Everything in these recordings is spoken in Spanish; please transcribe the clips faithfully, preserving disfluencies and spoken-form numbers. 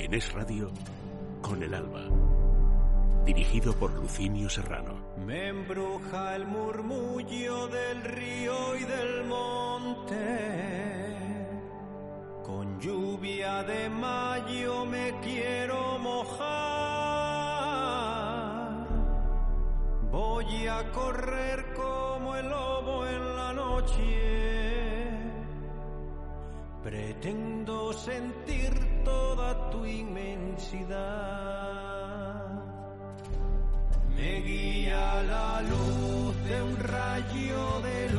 En Es Radio, con el alba. Dirigido por Lucinio Serrano. Me embruja el murmullo del río y del monte. Con lluvia de mayo me quiero mojar. Voy a correr como el lobo en la noche. Pretendo sentir toda tu inmensidad. Me guía la luz de un rayo de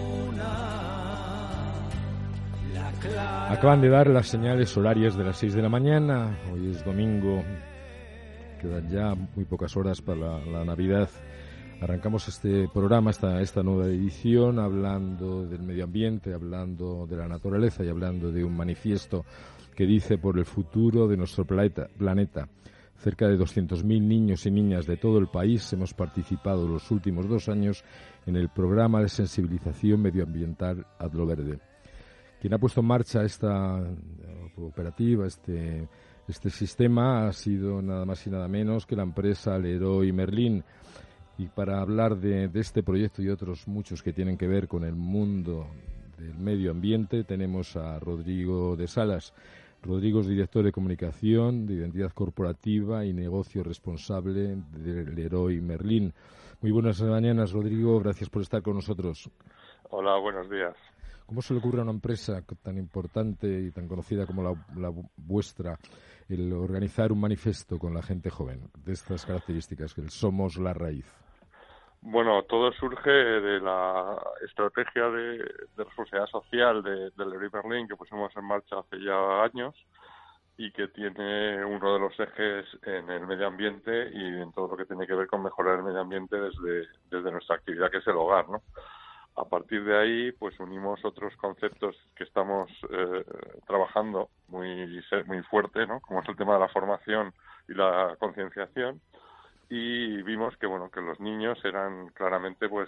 luna. La clara... Acaban de dar las señales horarias de las seis de la mañana. Hoy es domingo. Quedan ya muy pocas horas para la, la Navidad. Arrancamos este programa, esta, esta nueva edición, hablando del medio ambiente, hablando de la naturaleza y hablando de un manifiesto que dice por el futuro de nuestro planeta. planeta. Cerca de doscientos mil niños y niñas de todo el país hemos participado los últimos dos años en el programa de sensibilización medioambiental Hazlo Verde. Quien ha puesto en marcha esta operativa, este, este sistema, ha sido nada más y nada menos que la empresa Leroy Merlin. Y para hablar de, de este proyecto y otros muchos que tienen que ver con el mundo del medio ambiente, tenemos a Rodrigo de Salas. Rodrigo es director de comunicación, de identidad corporativa y negocio responsable de Leroy Merlin. Muy buenas mañanas, Rodrigo. Gracias por estar con nosotros. Hola, buenos días. ¿Cómo se le ocurre a una empresa tan importante y tan conocida como la, la vuestra el organizar un manifiesto con la gente joven de estas características, que el Somos la Raíz? Bueno, todo surge de la estrategia de, de responsabilidad social de, de Leroy Merlin que pusimos en marcha hace ya años y que tiene uno de los ejes en el medio ambiente y en todo lo que tiene que ver con mejorar el medio ambiente desde, desde nuestra actividad, que es el hogar, ¿no? A partir de ahí, pues unimos otros conceptos que estamos eh, trabajando muy muy fuerte, ¿no? Como es el tema de la formación y la concienciación. Y vimos que bueno que los niños eran claramente pues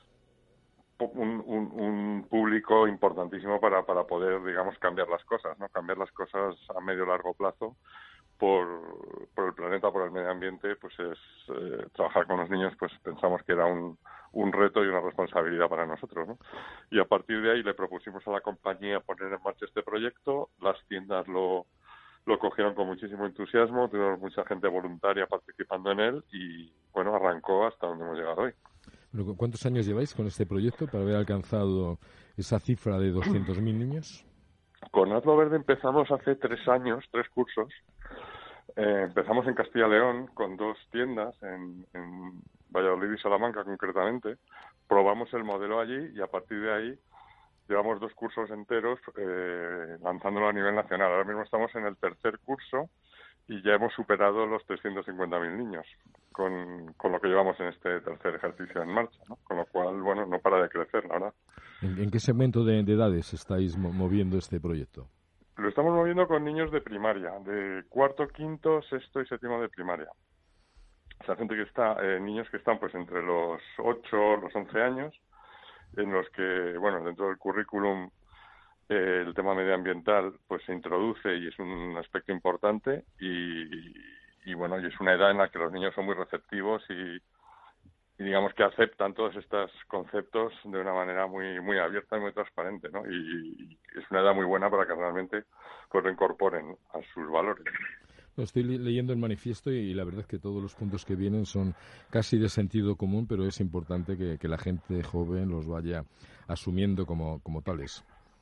un, un, un público importantísimo para, para poder, digamos, cambiar las cosas, ¿no? Cambiar las cosas a medio largo plazo por, por el planeta, por el medio ambiente, pues es eh, trabajar con los niños, pues pensamos que era un, un reto y una responsabilidad para nosotros, ¿no? Y a partir de ahí le propusimos a la compañía poner en marcha este proyecto. Las tiendas lo lo cogieron con muchísimo entusiasmo, tuvimos mucha gente voluntaria participando en él y, bueno, arrancó hasta donde hemos llegado hoy. Bueno, ¿cuántos años lleváis con este proyecto para haber alcanzado esa cifra de doscientos mil niños? Con Hazlo Verde empezamos hace tres años, tres cursos. Eh, empezamos en Castilla y León con dos tiendas, en, en Valladolid y Salamanca concretamente. Probamos el modelo allí y a partir de ahí llevamos dos cursos enteros eh, lanzándolo a nivel nacional. Ahora mismo estamos en el tercer curso y ya hemos superado los trescientos cincuenta mil niños con, con lo que llevamos en este tercer ejercicio en marcha, ¿no? Con lo cual, bueno, no para de crecer, la verdad. ¿En, en qué segmento de, de edades estáis mo- moviendo este proyecto? Lo estamos moviendo con niños de primaria, de cuarto, quinto, sexto y séptimo de primaria. O sea, gente que está, eh, niños que están pues entre los ocho, los once años, en los que, bueno, dentro del currículum eh, el tema medioambiental pues se introduce y es un aspecto importante y, y, bueno, y es una edad en la que los niños son muy receptivos y, y digamos que aceptan todos estos conceptos de una manera muy muy abierta y muy transparente, ¿no? Y, y es una edad muy buena para que realmente pues lo incorporen a sus valores. Estoy leyendo el manifiesto y la verdad es que todos los puntos que vienen son casi de sentido común, pero es importante que, que la gente joven los vaya asumiendo como, como tales.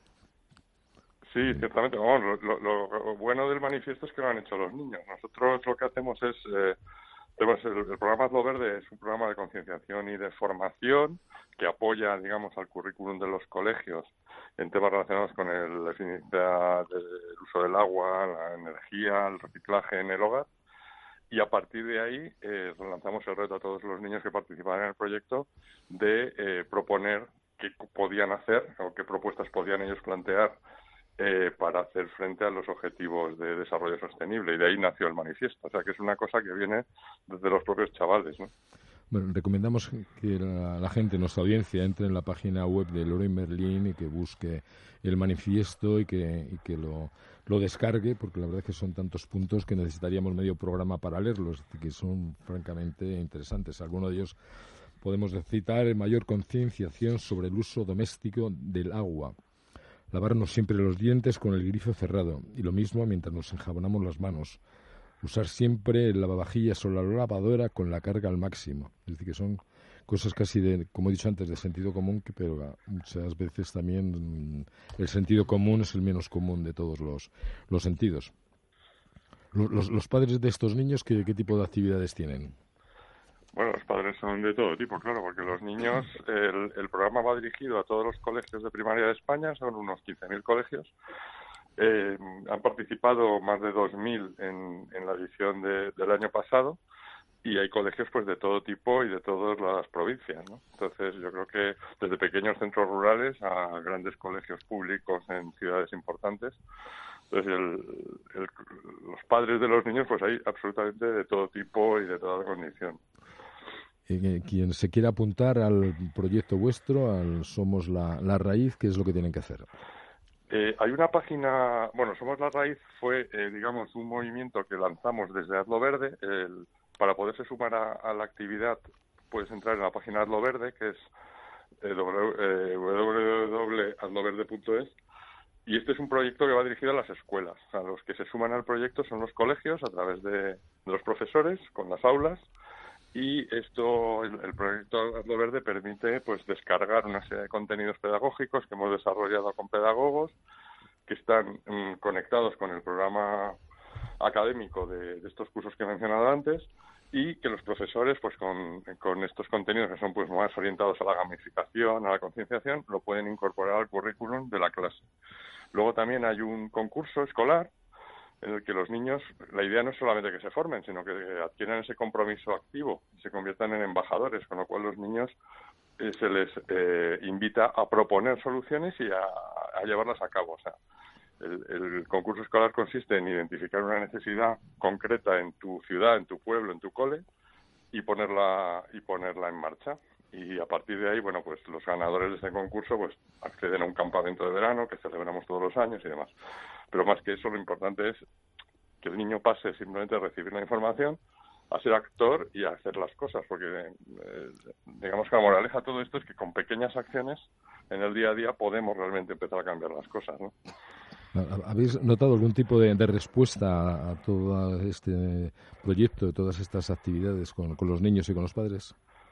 Sí, ciertamente. Vamos, lo, lo, lo bueno del manifiesto es que lo han hecho los niños. Nosotros lo que hacemos es... Eh, tenemos el, el programa Hazlo Verde es un programa de concienciación y de formación que apoya, digamos, al currículum de los colegios en temas relacionados con el, la eficiencia del uso del agua, la energía, el reciclaje en el hogar. Y a partir de ahí eh, lanzamos el reto a todos los niños que participan en el proyecto de eh, proponer qué podían hacer o qué propuestas podían ellos plantear eh, para hacer frente a los objetivos de desarrollo sostenible. Y de ahí nació el manifiesto. O sea, que es una cosa que viene desde los propios chavales, ¿no? Bueno, recomendamos que la, la gente, nuestra audiencia, entre en la página web de Leroy Merlin y que busque el manifiesto y que, y que lo, lo descargue, porque la verdad es que son tantos puntos que necesitaríamos medio programa para leerlos, que son francamente interesantes. Algunos de ellos podemos citar: mayor concienciación sobre el uso doméstico del agua, lavarnos siempre los dientes con el grifo cerrado, y lo mismo mientras nos enjabonamos las manos. Usar siempre el lavavajillas o la lavadora con la carga al máximo. Es decir, que son cosas casi, de, como he dicho antes, de sentido común, que, pero muchas veces también el sentido común es el menos común de todos los, los sentidos. Los, los, los padres de estos niños, ¿qué, qué tipo de actividades tienen? Bueno, los padres son de todo tipo, claro, porque los niños, el, el programa va dirigido a todos los colegios de primaria de España, son unos quince mil colegios. Eh, han participado más de dos mil en, en la edición de, del año pasado, y hay colegios pues de todo tipo y de todas las provincias, ¿no? Entonces yo creo que desde pequeños centros rurales a grandes colegios públicos en ciudades importantes. Entonces el, el, los padres de los niños pues hay absolutamente de todo tipo y de toda condición. Eh, quien se quiera apuntar al proyecto vuestro, al Somos la, la Raíz, ¿qué es lo que tienen que hacer? Eh, hay una página, bueno, Somos la Raíz fue, eh, digamos, un movimiento que lanzamos desde Hazlo Verde. El, para poderse sumar a, a la actividad puedes entrar en la página Hazlo Verde, que es eh, w w w punto hazlo verde punto es, y este es un proyecto que va dirigido a las escuelas. O sea, los que se suman al proyecto son los colegios a través de, de los profesores con las aulas. Y esto, el, el proyecto Hazlo Verde permite pues descargar una serie de contenidos pedagógicos que hemos desarrollado con pedagogos que están mmm, conectados con el programa académico de, de estos cursos que he mencionado antes, y que los profesores pues con, con estos contenidos que son pues más orientados a la gamificación, a la concienciación, lo pueden incorporar al currículum de la clase. Luego también hay un concurso escolar en el que los niños, la idea no es solamente que se formen, sino que adquieran ese compromiso activo y se conviertan en embajadores, con lo cual los niños eh, se les eh, invita a proponer soluciones y a, a llevarlas a cabo. O sea, el, el concurso escolar consiste en identificar una necesidad concreta en tu ciudad, en tu pueblo, en tu cole, y ponerla y ponerla en marcha. Y a partir de ahí, bueno, pues los ganadores de ese concurso pues acceden a un campamento de verano que celebramos todos los años y demás. Pero más que eso, lo importante es que el niño pase simplemente a recibir la información, a ser actor y a hacer las cosas, porque eh, digamos que la moraleja de todo esto es que con pequeñas acciones en el día a día podemos realmente empezar a cambiar las cosas, ¿no? ¿Habéis notado algún tipo de, de respuesta a todo este proyecto, todas estas actividades con, con los niños y con los padres?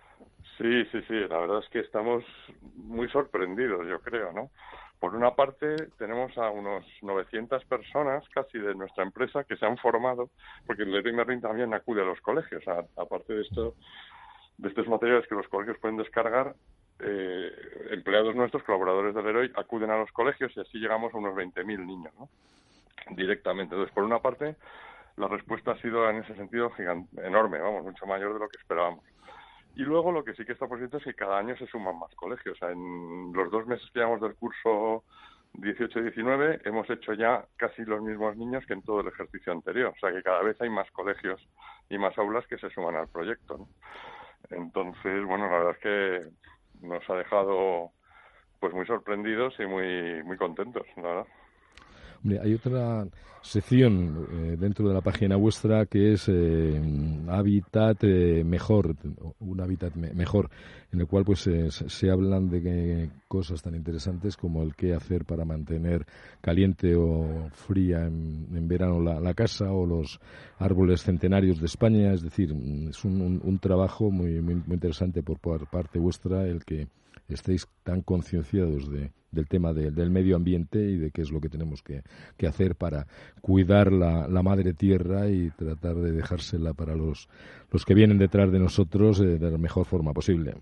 Sí, sí, sí, la verdad es que estamos muy sorprendidos, yo creo, ¿no? Por una parte, tenemos a unos novecientas personas casi de nuestra empresa que se han formado, porque el Leroy Merlin también acude a los colegios, a, aparte de esto, de estos materiales que los colegios pueden descargar, eh, empleados nuestros, colaboradores del Leroy, acuden a los colegios y así llegamos a unos veinte mil niños, ¿no? Directamente. Entonces, por una parte, la respuesta ha sido en ese sentido gigante, enorme, vamos, mucho mayor de lo que esperábamos. Y luego lo que sí que está por cierto es que cada año se suman más colegios. O sea, en los dos meses que llevamos del curso dieciocho diecinueve hemos hecho ya casi los mismos niños que en todo el ejercicio anterior. O sea, que cada vez hay más colegios y más aulas que se suman al proyecto, ¿no? Entonces, bueno, la verdad es que nos ha dejado pues muy sorprendidos y muy muy contentos, la verdad. Hombre, hay otra sección eh, dentro de la página vuestra que es eh, Hábitat eh, Mejor, un hábitat me mejor, en el cual pues eh, se hablan de que cosas tan interesantes como el qué hacer para mantener caliente o fría en, en verano la, la casa, o los árboles centenarios de España. Es decir, es un, un, un trabajo muy, muy, muy interesante por, por parte vuestra el que estéis tan concienciados de, del tema de, del medio ambiente y de qué es lo que tenemos que, que hacer para cuidar la, la madre tierra y tratar de dejársela para los, los que vienen detrás de nosotros eh, de la mejor forma posible.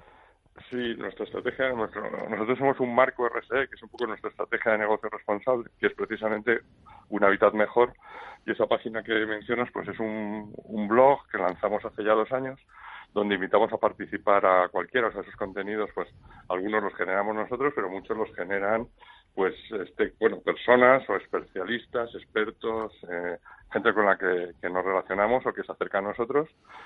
Sí, nuestra estrategia, nuestro, nosotros somos un marco R S E, que es un poco nuestra estrategia de negocio responsable, que es precisamente un hábitat mejor, y esa página que mencionas pues es un, un blog que lanzamos hace ya dos años, donde invitamos a participar a cualquiera. O sea, esos contenidos, pues algunos los generamos nosotros, pero muchos los generan, pues, este, bueno, personas o especialistas, expertos, eh, gente con la que, que nos relacionamos o que se acerca a nosotros.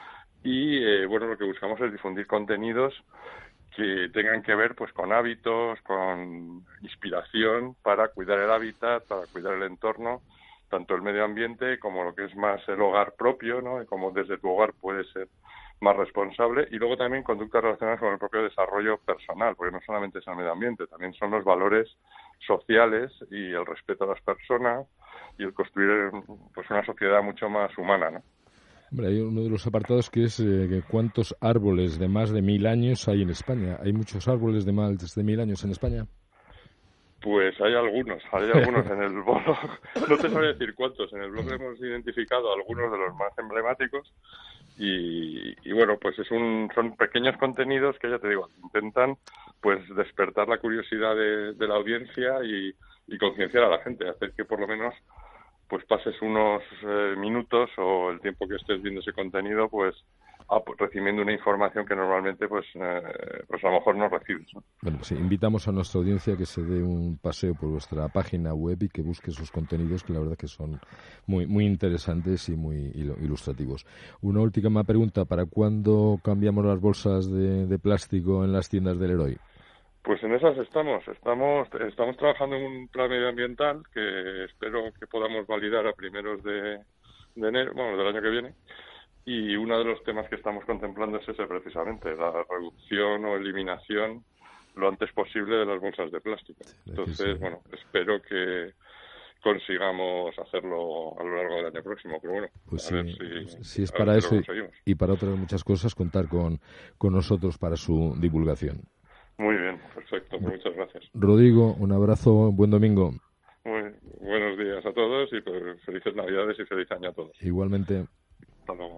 y eh, bueno, lo que buscamos es difundir contenidos que tengan que ver pues con hábitos, con inspiración para cuidar el hábitat, para cuidar el entorno, tanto el medio ambiente como lo que es más el hogar propio, ¿no? Y como desde tu hogar puedes ser más responsable, y luego también conductas relacionadas con el propio desarrollo personal, porque no solamente es el medio ambiente, también son los valores sociales y el respeto a las personas y el construir pues una sociedad mucho más humana, ¿no? Hombre, hay uno de los apartados que es eh, cuántos árboles de más de mil años hay en España. ¿Hay muchos árboles de más de mil años en España? Pues hay algunos, hay algunos en el blog. No te sabría decir cuántos. En el blog hemos identificado algunos de los más emblemáticos y, y bueno, pues es un, son pequeños contenidos que ya te digo, intentan pues despertar la curiosidad de, de la audiencia y, y concienciar a la gente, hacer que por lo menos pues pases unos eh, minutos o el tiempo que estés viendo ese contenido, pues ah, pues, recibiendo una información que normalmente pues eh, pues a lo mejor no recibes, ¿no? Bueno, pues sí, invitamos a nuestra audiencia que se dé un paseo por vuestra página web y que busque esos contenidos que la verdad que son muy muy interesantes y muy ilustrativos. Una última pregunta, ¿para cuándo cambiamos las bolsas de, de plástico en las tiendas del Leroy? Pues en esas estamos, estamos estamos trabajando en un plan medioambiental que espero que podamos validar a primeros de, de enero, bueno, del año que viene, y uno de los temas que estamos contemplando es ese precisamente, la reducción o eliminación lo antes posible de las bolsas de plástico. Entonces, bueno, espero que consigamos hacerlo a lo largo del año próximo, pero bueno, pues a sí, ver si, si es a para ver si eso lo y para otras muchas cosas, contar con, con nosotros para su divulgación. Muy bien, perfecto, muchas gracias. Rodrigo, un abrazo, buen domingo. Muy buenos días a todos y pues, felices Navidades y feliz año a todos. Igualmente. Hasta luego.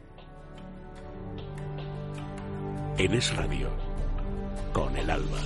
En Es Radio, con el alba.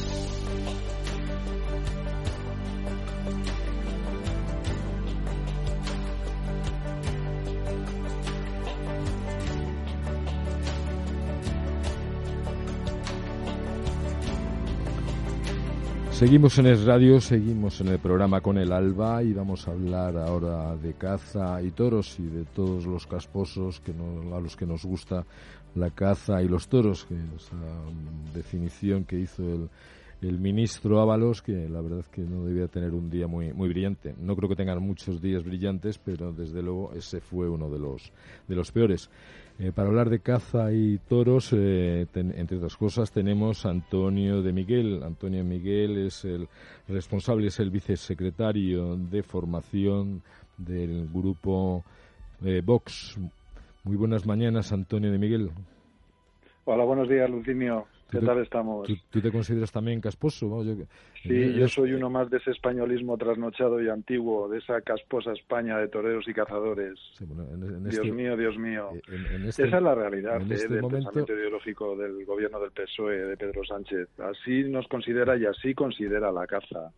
Seguimos en Es Radio, seguimos en el programa Con el Alba y vamos a hablar ahora de caza y toros y de todos los casposos que no, a los que nos gusta la caza y los toros, que esa definición que hizo el, el ministro Ábalos, que la verdad es que no debía tener un día muy muy brillante. No creo que tengan muchos días brillantes, pero desde luego ese fue uno de los de los peores. Eh, para hablar de caza y toros, eh, ten, entre otras cosas, tenemos a Antonio de Miguel. Antonio de Miguel es el responsable, es el vicesecretario de formación del grupo eh, Vox. Muy buenas mañanas, Antonio de Miguel. Hola, buenos días, Lucinio. ¿Qué te, tal estamos? ¿tú, ¿Tú te consideras también casposo? ¿No? Yo, sí, eh, yo soy uno más de ese españolismo trasnochado y antiguo, de esa casposa España de toreros y cazadores. Sí, bueno, en, en Dios este, mío, Dios mío. En, en este, esa es la realidad eh, este del momento... pensamiento ideológico del gobierno del P S O E, de Pedro Sánchez. Así nos considera y así considera la caza.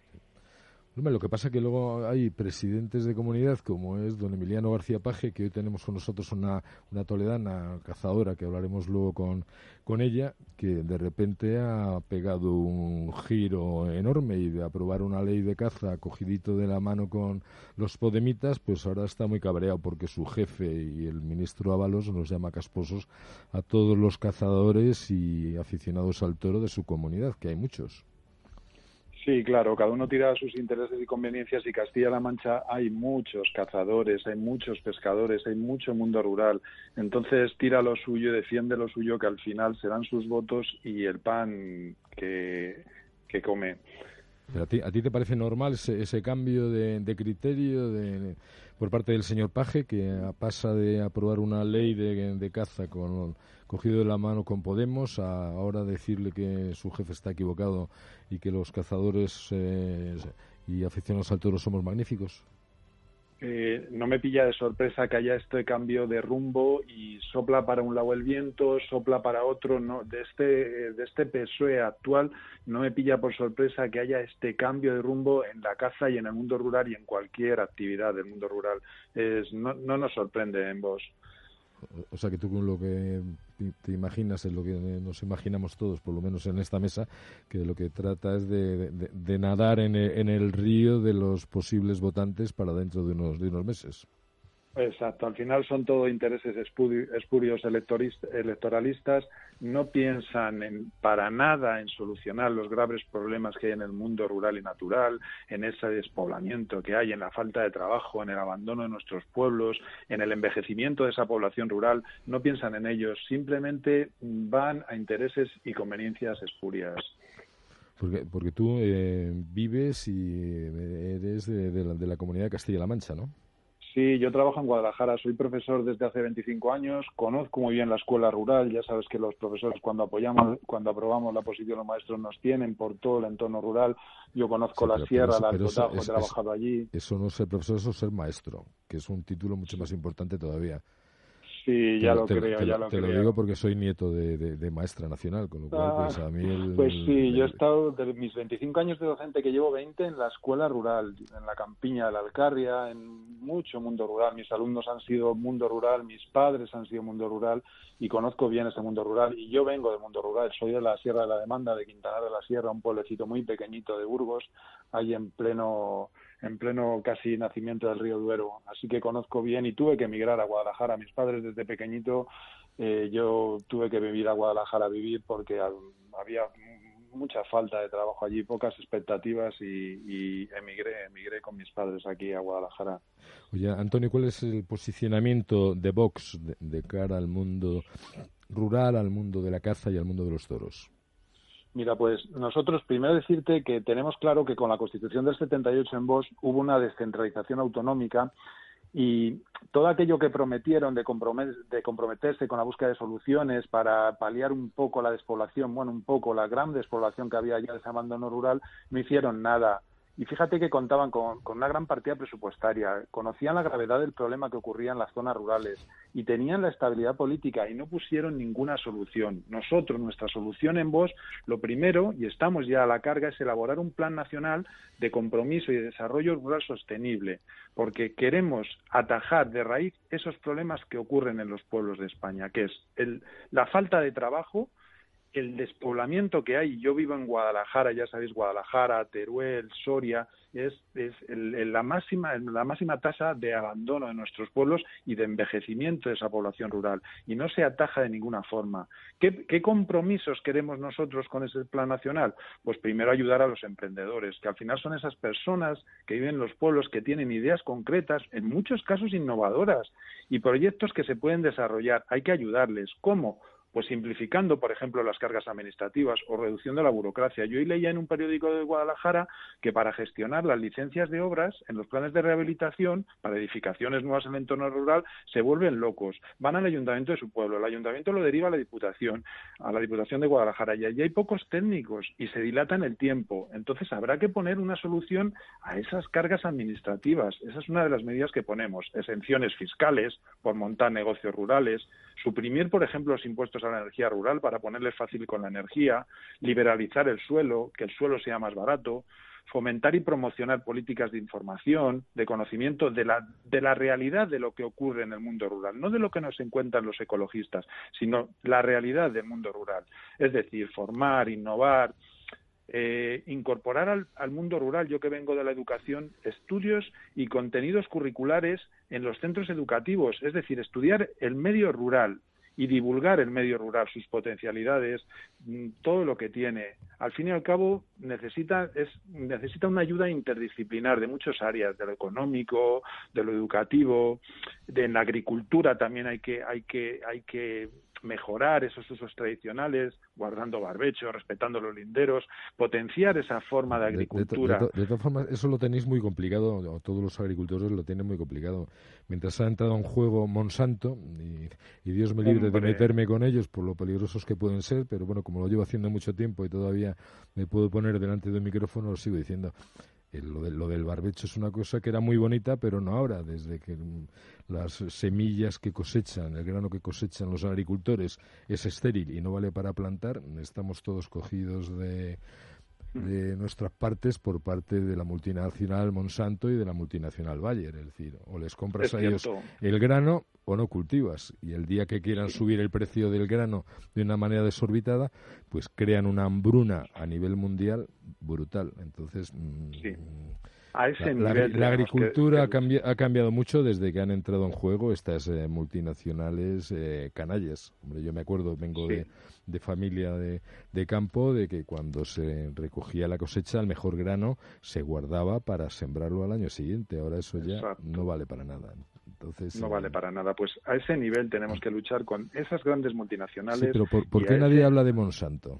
Lo que pasa es que luego hay presidentes de comunidad como es don Emiliano García Paje, que hoy tenemos con nosotros una, una toledana cazadora, que hablaremos luego con, con ella, que de repente ha pegado un giro enorme y de aprobar una ley de caza cogidito de la mano con los podemitas, pues ahora está muy cabreado porque su jefe y el ministro Ábalos nos llama casposos a todos los cazadores y aficionados al toro de su comunidad, que hay muchos. Sí, claro, cada uno tira sus intereses y conveniencias y Castilla-La Mancha hay muchos cazadores, hay muchos pescadores, hay mucho mundo rural. Entonces tira lo suyo, defiende lo suyo, que al final serán sus votos y el pan que, que come. ¿Pero a ti, a ti te parece normal ese, ese cambio de, de criterio de, por parte del señor Paje, que pasa de aprobar una ley de, de caza con cogido de la mano con Podemos a ahora decirle que su jefe está equivocado y que los cazadores eh, y aficionados al toro somos magníficos? Eh, no me pilla de sorpresa que haya este cambio de rumbo y sopla para un lado el viento, sopla para otro. No, de este de este P S O E actual no me pilla por sorpresa que haya este cambio de rumbo en la caza y en el mundo rural y en cualquier actividad del mundo rural. Es, no, no nos sorprende en vos. O sea que tú con lo que te imaginas es lo que nos imaginamos todos, por lo menos en esta mesa, que lo que trata es de, de, de nadar en el, en el río de los posibles votantes para dentro de unos, de unos meses. Exacto, al final son todo intereses espurios electoralistas, no piensan en, para nada en solucionar los graves problemas que hay en el mundo rural y natural, en ese despoblamiento que hay, en la falta de trabajo, en el abandono de nuestros pueblos, en el envejecimiento de esa población rural, no piensan en ellos, simplemente van a intereses y conveniencias espurias. Porque, porque tú eh, vives y eres de, de, la, de la comunidad de Castilla-La Mancha, ¿no? Sí, yo trabajo en Guadalajara, soy profesor desde hace veinticinco años, conozco muy bien la escuela rural, ya sabes que los profesores cuando apoyamos, cuando aprobamos la posición los maestros nos tienen por todo el entorno rural, yo conozco sí, la sierra, el Alto Tajo, he trabajado allí. Eso no es ser profesor, eso es ser maestro, que es un título mucho más importante todavía. Sí, ya te, lo te, creo, te, ya lo te creo. Te lo digo porque soy nieto de, de, de maestra nacional, con lo cual, pues a mí el... Pues sí, el, yo he estado, de mis veinticinco años de docente que llevo veinte en la escuela rural, en la campiña de la Alcarria, en mucho mundo rural. Mis alumnos han sido mundo rural, mis padres han sido mundo rural y conozco bien ese mundo rural. Y yo vengo del mundo rural, soy de la Sierra de la Demanda, de Quintanar de la Sierra, un pueblecito muy pequeñito de Burgos, ahí en pleno... en pleno casi nacimiento del río Duero, así que conozco bien y tuve que emigrar a Guadalajara. Mis padres desde pequeñito, eh, yo tuve que vivir a Guadalajara a vivir porque había mucha falta de trabajo allí, pocas expectativas y, y emigré, emigré con mis padres aquí a Guadalajara. Oye, Antonio, ¿cuál es el posicionamiento de Vox de, de cara al mundo rural, al mundo de la caza y al mundo de los toros? Mira, pues nosotros primero decirte que tenemos claro que con la Constitución del setenta y ocho en Vox hubo una descentralización autonómica y todo aquello que prometieron de, compromet- de comprometerse con la búsqueda de soluciones para paliar un poco la despoblación, bueno, un poco la gran despoblación que había ya de ese abandono rural, no hicieron nada. Y fíjate que contaban con, con una gran partida presupuestaria, conocían la gravedad del problema que ocurría en las zonas rurales y tenían la estabilidad política y no pusieron ninguna solución. Nosotros, nuestra solución en Vox, lo primero, y estamos ya a la carga, es elaborar un plan nacional de compromiso y de desarrollo rural sostenible, porque queremos atajar de raíz esos problemas que ocurren en los pueblos de España, que es el, la falta de trabajo, el despoblamiento que hay. Yo vivo en Guadalajara, ya sabéis, Guadalajara, Teruel, Soria, es, es el, el, la máxima la máxima tasa de abandono de nuestros pueblos y de envejecimiento de esa población rural, y no se ataja de ninguna forma. ¿Qué, qué compromisos queremos nosotros con ese plan nacional? Pues primero ayudar a los emprendedores, que al final son esas personas que viven en los pueblos, que tienen ideas concretas, en muchos casos innovadoras, y proyectos que se pueden desarrollar. Hay que ayudarles. ¿Cómo? Pues simplificando, por ejemplo, las cargas administrativas o reduciendo la burocracia. Yo hoy leía en un periódico de Guadalajara que para gestionar las licencias de obras en los planes de rehabilitación para edificaciones nuevas en el entorno rural se vuelven locos. Van al ayuntamiento de su pueblo, el ayuntamiento lo deriva a la Diputación, a la Diputación de Guadalajara, y allí hay pocos técnicos y se dilata en el tiempo. Entonces habrá que poner una solución a esas cargas administrativas. Esa es una de las medidas que ponemos. Exenciones fiscales por montar negocios rurales, suprimir, por ejemplo, los impuestos a la energía rural para ponerles fácil con la energía, liberalizar el suelo, que el suelo sea más barato, fomentar y promocionar políticas de información, de conocimiento de la, de la realidad de lo que ocurre en el mundo rural, no de lo que nos encuentran los ecologistas, sino la realidad del mundo rural. Es decir, formar, innovar, Eh, incorporar al, al mundo rural, yo que vengo de la educación, estudios y contenidos curriculares en los centros educativos, es decir, estudiar el medio rural y divulgar el medio rural, sus potencialidades, todo lo que tiene. Al fin y al cabo necesita es necesita una ayuda interdisciplinar de muchas áreas, de lo económico, de lo educativo, de en la agricultura también hay que hay que hay que mejorar esos usos tradicionales, guardando barbecho, respetando los linderos, potenciar esa forma de agricultura. De, de, de, de todas formas, eso lo tenéis muy complicado, o todos los agricultores lo tienen muy complicado. Mientras ha entrado en juego Monsanto, y, y Dios me libre Hombre. de meterme con ellos por lo peligrosos que pueden ser, pero bueno, como lo llevo haciendo mucho tiempo y todavía me puedo poner delante de un micrófono, lo sigo diciendo. Lo, de, lo del barbecho es una cosa que era muy bonita, pero no ahora, desde que las semillas que cosechan, el grano que cosechan los agricultores es estéril y no vale para plantar, estamos todos cogidos de, de nuestras partes por parte de la multinacional Monsanto y de la multinacional Bayer, es decir, o les compras es a ellos el grano o no cultivas, y el día que quieran sí. subir el precio del grano de una manera desorbitada, pues crean una hambruna a nivel mundial brutal. Entonces, sí. A ese la, nivel. La, la agricultura que, ha, cambi ha cambiado mucho desde que han entrado en juego estas eh, multinacionales eh, canallas. Hombre, yo me acuerdo, vengo sí. de, de familia de, de campo, de que cuando se recogía la cosecha, el mejor grano se guardaba para sembrarlo al año siguiente. Ahora eso ya Exacto. no vale para nada. Entonces, no eh, vale para nada. Pues a ese nivel tenemos que luchar con esas grandes multinacionales. Sí, pero ¿por, por qué nadie ese... habla de Monsanto?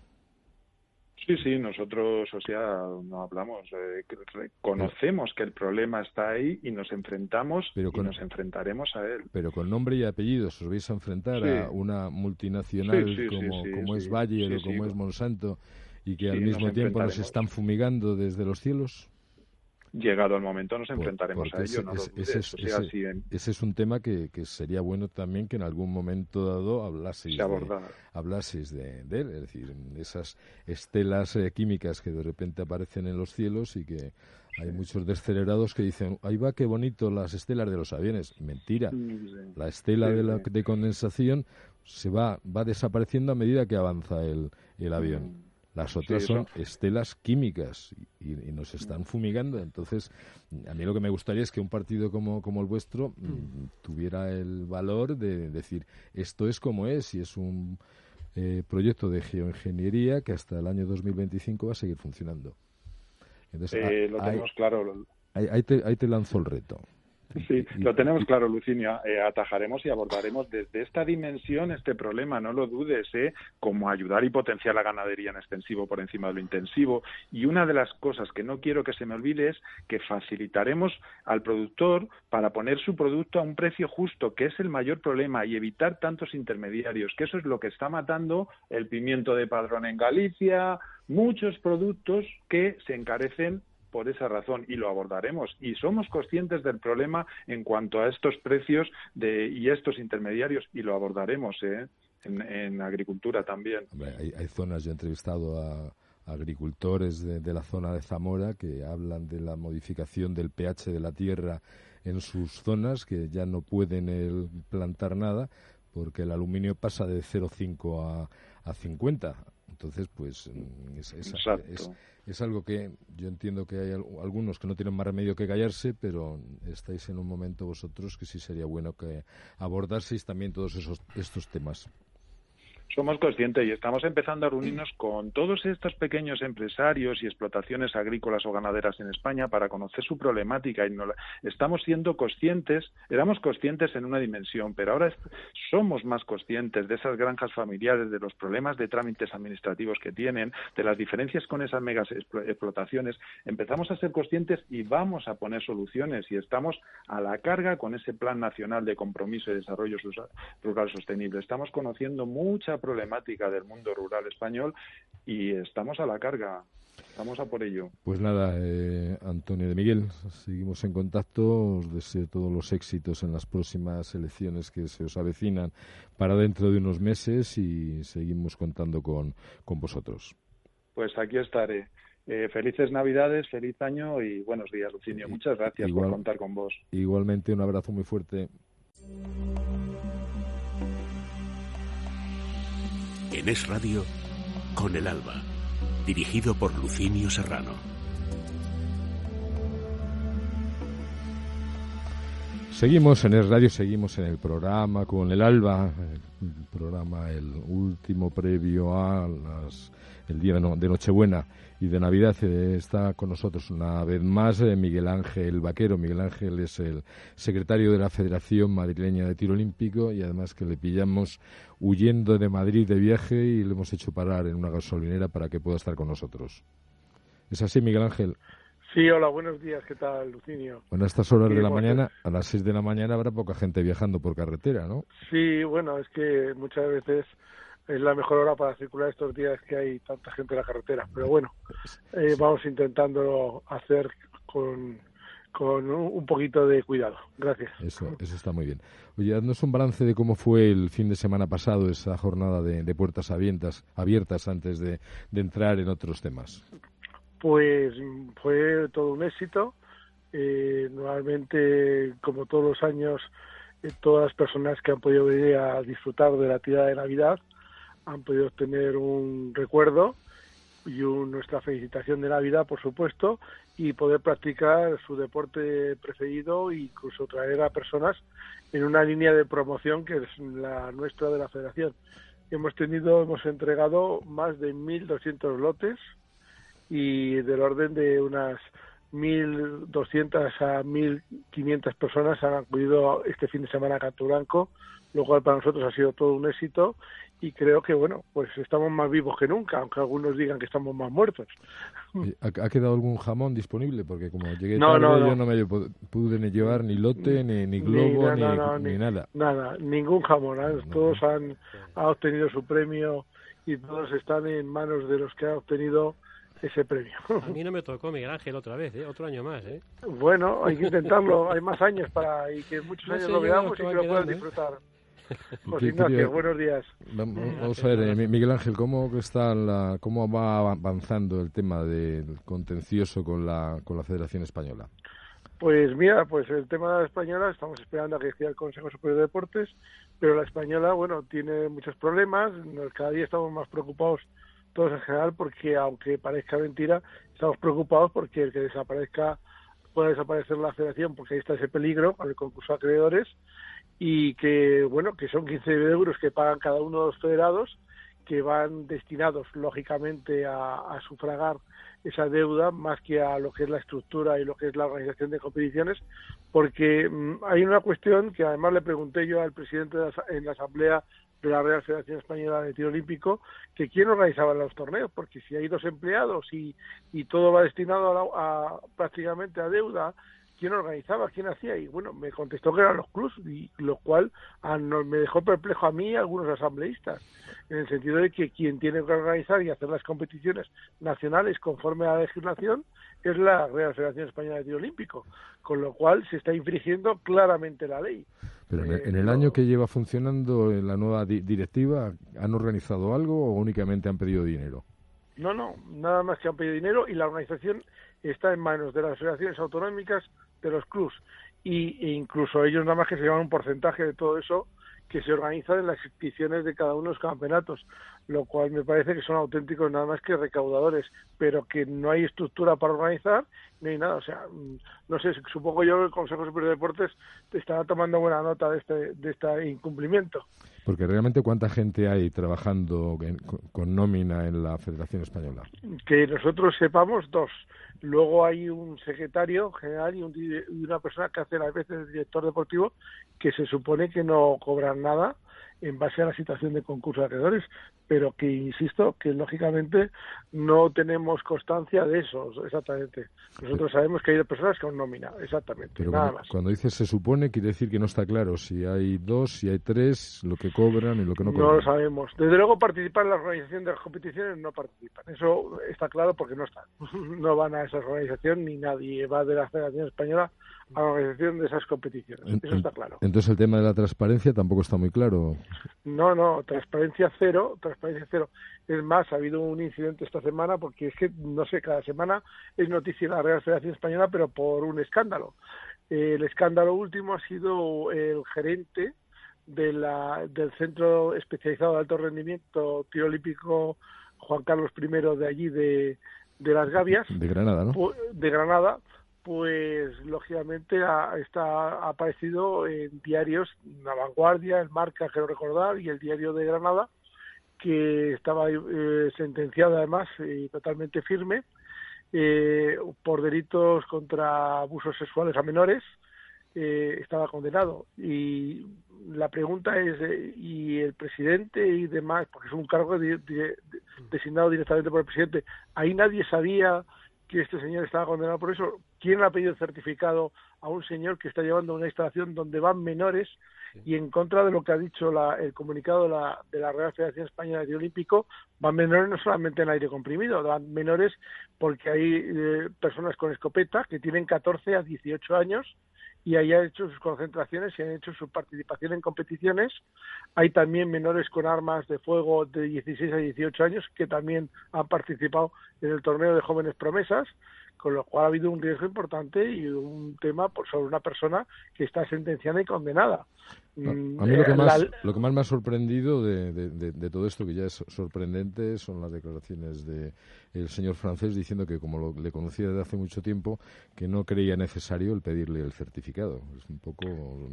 Sí, sí, nosotros, o sea, no hablamos, eh, reconocemos pero, que el problema está ahí y nos enfrentamos pero con, y nos enfrentaremos a él. Pero con nombre y apellidos, os vais a enfrentar sí. a una multinacional sí, sí, como, sí, sí, como sí, es Bayer sí, o como sí, es Monsanto y que sí, al mismo tiempo nos están fumigando desde los cielos. Llegado el momento nos enfrentaremos Porque a ello. Ese, no ese, dudes, ese, o sea, ese, en... ese es un tema que, que sería bueno también que en algún momento dado hablaseis, de, hablaseis de, de él. Es decir, esas estelas eh, químicas que de repente aparecen en los cielos y que hay sí. muchos descelerados que dicen, ahí va, qué bonito las estelas de los aviones. Mentira. Sí. La estela sí, de, la, de condensación se va, va desapareciendo a medida que avanza el, el avión. Mm. Las otras sí, son estelas químicas y, y nos están fumigando. Entonces, a mí lo que me gustaría es que un partido como, como el vuestro mm, tuviera el valor de decir, esto es como es, y es un eh, proyecto de geoingeniería que hasta el año dos mil veinticinco va a seguir funcionando. Entonces, eh, lo tenemos ahí, claro. Ahí, ahí, te, ahí te lanzo el reto. Sí, lo tenemos claro, Lucinio. Eh, atajaremos y abordaremos desde esta dimensión este problema, no lo dudes, ¿eh? Como ayudar y potenciar la ganadería en extensivo por encima de lo intensivo. Y una de las cosas que no quiero que se me olvide es que facilitaremos al productor para poner su producto a un precio justo, que es el mayor problema, y evitar tantos intermediarios, que eso es lo que está matando el pimiento de Padrón en Galicia, muchos productos que se encarecen por esa razón, y lo abordaremos. Y somos conscientes del problema en cuanto a estos precios de y estos intermediarios, y lo abordaremos ¿eh? en, en agricultura también. Hombre, hay, hay zonas, yo he entrevistado a agricultores de, de la zona de Zamora que hablan de la modificación del pH de la tierra en sus zonas, que ya no pueden el, plantar nada porque el aluminio pasa de cero coma cinco a, a cincuenta. Entonces, pues es, es, es, es algo que yo entiendo que hay algunos que no tienen más remedio que callarse, pero estáis en un momento vosotros que sí sería bueno que abordaseis también todos esos estos temas. Somos conscientes y estamos empezando a reunirnos con todos estos pequeños empresarios y explotaciones agrícolas o ganaderas en España para conocer su problemática, y no la... estamos siendo conscientes, éramos conscientes en una dimensión, pero ahora somos más conscientes de esas granjas familiares, de los problemas de trámites administrativos que tienen, de las diferencias con esas megas explotaciones. Empezamos a ser conscientes y vamos a poner soluciones, y estamos a la carga con ese Plan Nacional de Compromiso y Desarrollo Rural Sostenible. Estamos conociendo mucha problemática del mundo rural español y estamos a la carga, estamos a por ello. Pues nada, eh, Antonio de Miguel, seguimos en contacto, os deseo todos los éxitos en las próximas elecciones que se os avecinan para dentro de unos meses, y seguimos contando con, con vosotros. Pues aquí estaré. Eh, felices Navidades, feliz año y buenos días, Lucinio. Muchas gracias Igual, por contar con vos. Igualmente, un abrazo muy fuerte. En Es Radio, Con el Alba, dirigido por Lucinio Serrano. Seguimos en Es Radio, seguimos en el programa Con el Alba, el programa el último previo a las, el día de, no, de Nochebuena y de Navidad. Eh, está con nosotros una vez más eh, Miguel Ángel Vaquero. Miguel Ángel es el secretario de la Federación Madrileña de Tiro Olímpico, y además que le pillamos huyendo de Madrid de viaje y le hemos hecho parar en una gasolinera para que pueda estar con nosotros. ¿Es así, Miguel Ángel? Sí, hola, buenos días. ¿Qué tal, Lucinio? Bueno, a estas horas sí, de la mañana, a las seis de la mañana, habrá poca gente viajando por carretera, ¿no? Sí, bueno, es que muchas veces es la mejor hora para circular estos días que hay tanta gente en la carretera. Pero bueno, eh, vamos intentando hacer con, con un poquito de cuidado. Gracias. Eso, eso está muy bien. Oye, haznos un balance de cómo fue el fin de semana pasado, esa jornada de, de puertas abiertas, abiertas antes de, de entrar en otros temas. Pues fue todo un éxito. Eh, normalmente, como todos los años, eh, todas las personas que han podido venir a disfrutar de la tirada de Navidad han podido tener un recuerdo, y un, nuestra felicitación de Navidad, por supuesto, y poder practicar su deporte preferido e incluso traer a personas en una línea de promoción que es la nuestra de la Federación. Hemos tenido, hemos entregado más de mil doscientos lotes y del orden de unas mil doscientas a mil quinientas personas han acudido este fin de semana a Canto Blanco, lo cual para nosotros ha sido todo un éxito y creo que, bueno, pues estamos más vivos que nunca, aunque algunos digan que estamos más muertos. ¿Ha, ha quedado algún jamón disponible? Porque como llegué no, tarde, no, no. yo no me pude ni llevar ni lote, ni, ni globo, ni, no, ni, no, ni, ni nada. Nada, ningún jamón. ¿eh? No, todos no. han, han obtenido su premio y todos están en manos de los que han obtenido ese premio. A mí no me tocó Miguel Ángel otra vez, ¿eh? Otro año más, ¿eh? Bueno, hay que intentarlo, hay más años para y que muchos no años sé lo veamos y que lo puedan ¿eh? disfrutar. José Ignacio, buenos días. Vamos a ver, Miguel Ángel, ¿cómo está la, cómo va avanzando el tema del contencioso con la con la Federación Española? Pues mira, pues el tema de la española estamos esperando a que decida el Consejo Superior de Deportes, pero la española, bueno, tiene muchos problemas, cada día estamos más preocupados todos en general porque, aunque parezca mentira, estamos preocupados porque el que desaparezca pueda desaparecer la federación, porque ahí está ese peligro con el concurso de acreedores y que, bueno, que son quince euros que pagan cada uno de los federados, que van destinados, lógicamente, a, a sufragar esa deuda más que a lo que es la estructura y lo que es la organización de competiciones, porque mmm, hay una cuestión que además le pregunté yo al presidente de la, en la Asamblea de la Real Federación Española de Tiro Olímpico, que quién organizaba los torneos, porque si hay dos empleados y, y todo va destinado a, la, a prácticamente a deuda, ¿quién organizaba? ¿Quién hacía? Y bueno, me contestó que eran los clubs, y lo cual a, no, me dejó perplejo a mí y a algunos asambleístas, en el sentido de que quien tiene que organizar y hacer las competiciones nacionales conforme a la legislación es la Real Federación Española de Tiro Olímpico, con lo cual se está infringiendo claramente la ley. Pero en el, eh, en el no, año que lleva funcionando en la nueva di- directiva, ¿han organizado algo o únicamente han pedido dinero? No, no, nada más que han pedido dinero y la organización está en manos de las federaciones autonómicas, de los clubs, y, e incluso ellos nada más que se llevan un porcentaje de todo eso que se organiza en las inscripciones de cada uno de los campeonatos, lo cual me parece que son auténticos nada más que recaudadores, pero que no hay estructura para organizar, ni hay nada. O sea, no sé, supongo yo que el Consejo Superior de Deportes estará tomando buena nota de este, de este incumplimiento. Porque realmente, ¿cuánta gente hay trabajando en, con, con nómina en la Federación Española? Que nosotros sepamos, dos. Luego hay un secretario general y, un, y una persona que hace las veces de director deportivo, que se supone que no cobran nada en base a la situación de concurso de acreedores, pero que, insisto, que lógicamente no tenemos constancia de eso, exactamente. Nosotros sabemos que hay personas con nómina, exactamente, pero nada cuando, más. Cuando dices se supone, quiere decir que no está claro si hay dos, si hay tres, lo que cobran y lo que no cobran. No lo sabemos. Desde luego participar en la organización de las competiciones no participan, eso está claro porque no están. No van a esa organización ni nadie va de la Federación Española a la organización de esas competiciones, en, eso está claro. Entonces el tema de la transparencia tampoco está muy claro. No, no, transparencia cero, transparencia cero. Es más, ha habido un incidente esta semana porque es que, no sé, cada semana es noticia en la Real Federación Española, pero por un escándalo. Eh, el escándalo último ha sido el gerente de la, del Centro Especializado de Alto Rendimiento Tiro Olímpico Juan Carlos primero de allí, de, de Las Gavias. De Granada, ¿no? De Granada. Pues lógicamente ha, está, ha aparecido en diarios, La Vanguardia, El Marca, quiero recordar, y el Diario de Granada, que estaba eh, sentenciado además y totalmente firme eh, por delitos contra abusos sexuales a menores, eh, estaba condenado. Y la pregunta es, eh, ¿y el presidente y demás, porque es un cargo de, de, de, designado directamente por el presidente, ahí nadie sabía que este señor estaba condenado por eso? ¿Quién le ha pedido el certificado a un señor que está llevando una instalación donde van menores y en contra de lo que ha dicho la, el comunicado de la, de la Real Federación Española de Tiro Olímpico? Van menores no solamente en aire comprimido, van menores porque hay eh, personas con escopeta que tienen catorce a dieciocho años y ahí han hecho sus concentraciones y han hecho su participación en competiciones. Hay también menores con armas de fuego de dieciséis a dieciocho años que también han participado en el torneo de jóvenes promesas, con lo cual ha habido un riesgo importante y un tema por, sobre una persona que está sentenciada y condenada. A mí lo que más, la... lo que más me ha sorprendido de, de, de, de todo esto, que ya es sorprendente, son las declaraciones de el señor francés diciendo que, como lo, le conocía desde hace mucho tiempo, que no creía necesario el pedirle el certificado. Es un poco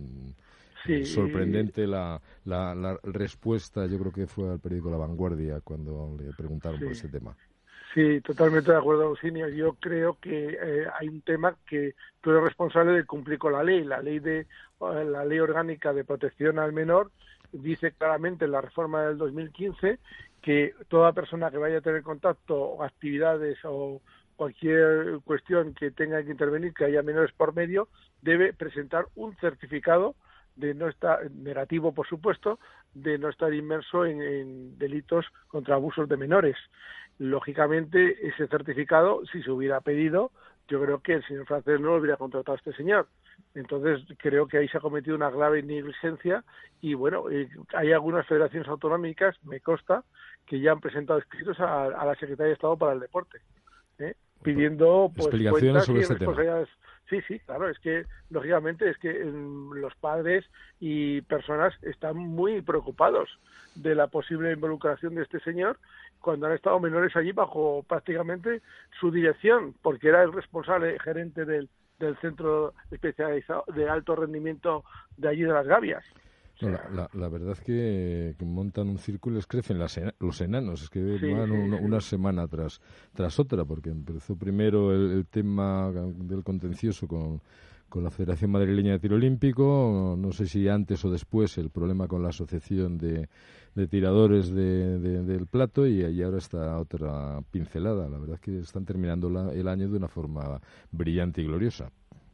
sí, sorprendente la, la, la respuesta, yo creo que fue al periódico La Vanguardia cuando le preguntaron sí. por ese tema. Sí, totalmente de acuerdo, Auxinio. Yo creo que eh, hay un tema que tú eres responsable de cumplir con la ley. La ley de la ley orgánica de protección al menor dice claramente en la reforma del dos mil quince que toda persona que vaya a tener contacto o actividades o cualquier cuestión que tenga que intervenir, que haya menores por medio, debe presentar un certificado de no estar negativo, por supuesto, de no estar inmerso en, en delitos contra abusos de menores. Lógicamente, ese certificado, si se hubiera pedido, yo creo que el señor francés no lo hubiera contratado a este señor. Entonces, creo que ahí se ha cometido una grave negligencia y, bueno, eh, hay algunas federaciones autonómicas, me consta, que ya han presentado escritos a, a la Secretaría de Estado para el Deporte, ¿eh? pidiendo pues, explicaciones sobre este tema. Sí, sí, claro, es que, lógicamente, es que eh, los padres y personas están muy preocupados de la posible involucración de este señor cuando han estado menores allí bajo prácticamente su dirección, porque era el responsable gerente del, del centro especializado de alto rendimiento de allí de Las Gavias. No, la, la, la verdad es que, que montan un círculo, les crecen las, los enanos, es que sí, van sí, una, sí. una semana tras tras otra, porque empezó primero el, el tema del contencioso con, con la Federación Madrileña de Tiro Olímpico, no sé si antes o después el problema con la Asociación de, de Tiradores de, de, del Plato, y, y ahora está otra pincelada. La verdad es que están terminando la, el año de una forma brillante y gloriosa.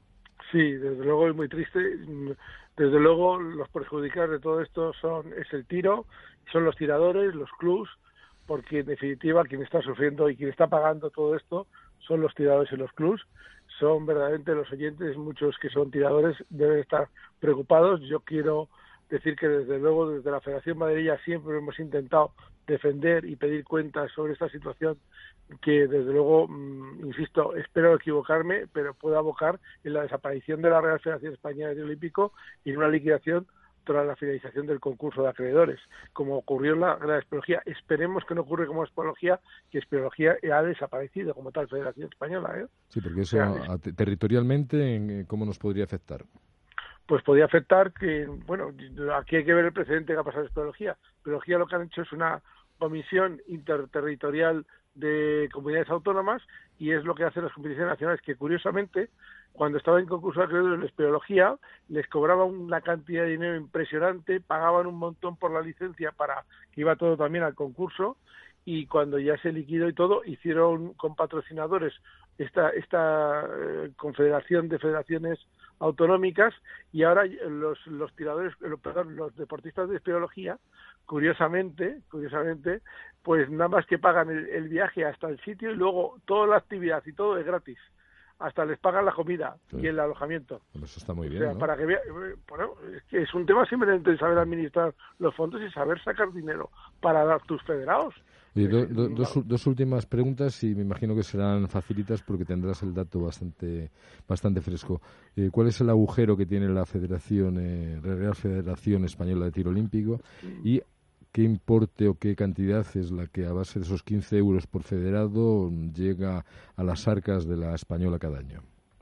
Sí, desde luego es muy triste. Desde luego los perjudicados de todo esto son es el tiro, son los tiradores, los clubs, porque en definitiva quien está sufriendo y quien está pagando todo esto son los tiradores y los clubs. Son verdaderamente los oyentes, muchos que son tiradores deben estar preocupados. Yo quiero decir que desde luego desde la Federación Madrileña siempre hemos intentado defender y pedir cuentas sobre esta situación que desde luego, mmm, insisto, espero equivocarme, pero puedo abocar en la desaparición de la Real Federación Española de Tiro Olímpico y en una liquidación tras la finalización del concurso de acreedores, como ocurrió en la Gran Espeleología. Esperemos que no ocurra como Espeleología, que Espeleología ha desaparecido como tal Federación Española, ¿eh? Sí, porque eso, o sea, territorialmente, ¿cómo nos podría afectar? Pues podría afectar que, bueno, aquí hay que ver el precedente que ha pasado en Espeleología. Espeleología lo que han hecho es una comisión interterritorial de comunidades autónomas y es lo que hacen las competiciones nacionales, que curiosamente cuando estaba en concurso de acreedores en Espeleología les cobraban una cantidad de dinero impresionante, pagaban un montón por la licencia para que iba todo también al concurso, y cuando ya se liquidó y todo, hicieron con patrocinadores esta esta eh, confederación de federaciones autonómicas, y ahora los los tiradores, los, perdón, los deportistas de espeleología, curiosamente, curiosamente, pues nada más que pagan el, el viaje hasta el sitio y luego toda la actividad y todo es gratis. Hasta les pagan la comida sí. y el alojamiento. Bueno, eso está muy bien, o sea, ¿no? para que vea, bueno, es que es un tema simplemente de saber administrar los fondos y saber sacar dinero para dar tus federados. Oye, do, do, dos, dos últimas preguntas y me imagino que serán facilitas porque tendrás el dato bastante bastante fresco. Eh, ¿Cuál es el agujero que tiene la Federación eh, Real Federación Española de Tiro Olímpico y qué importe o qué cantidad es la que a base de esos quince euros por federado llega a las arcas de la española cada año?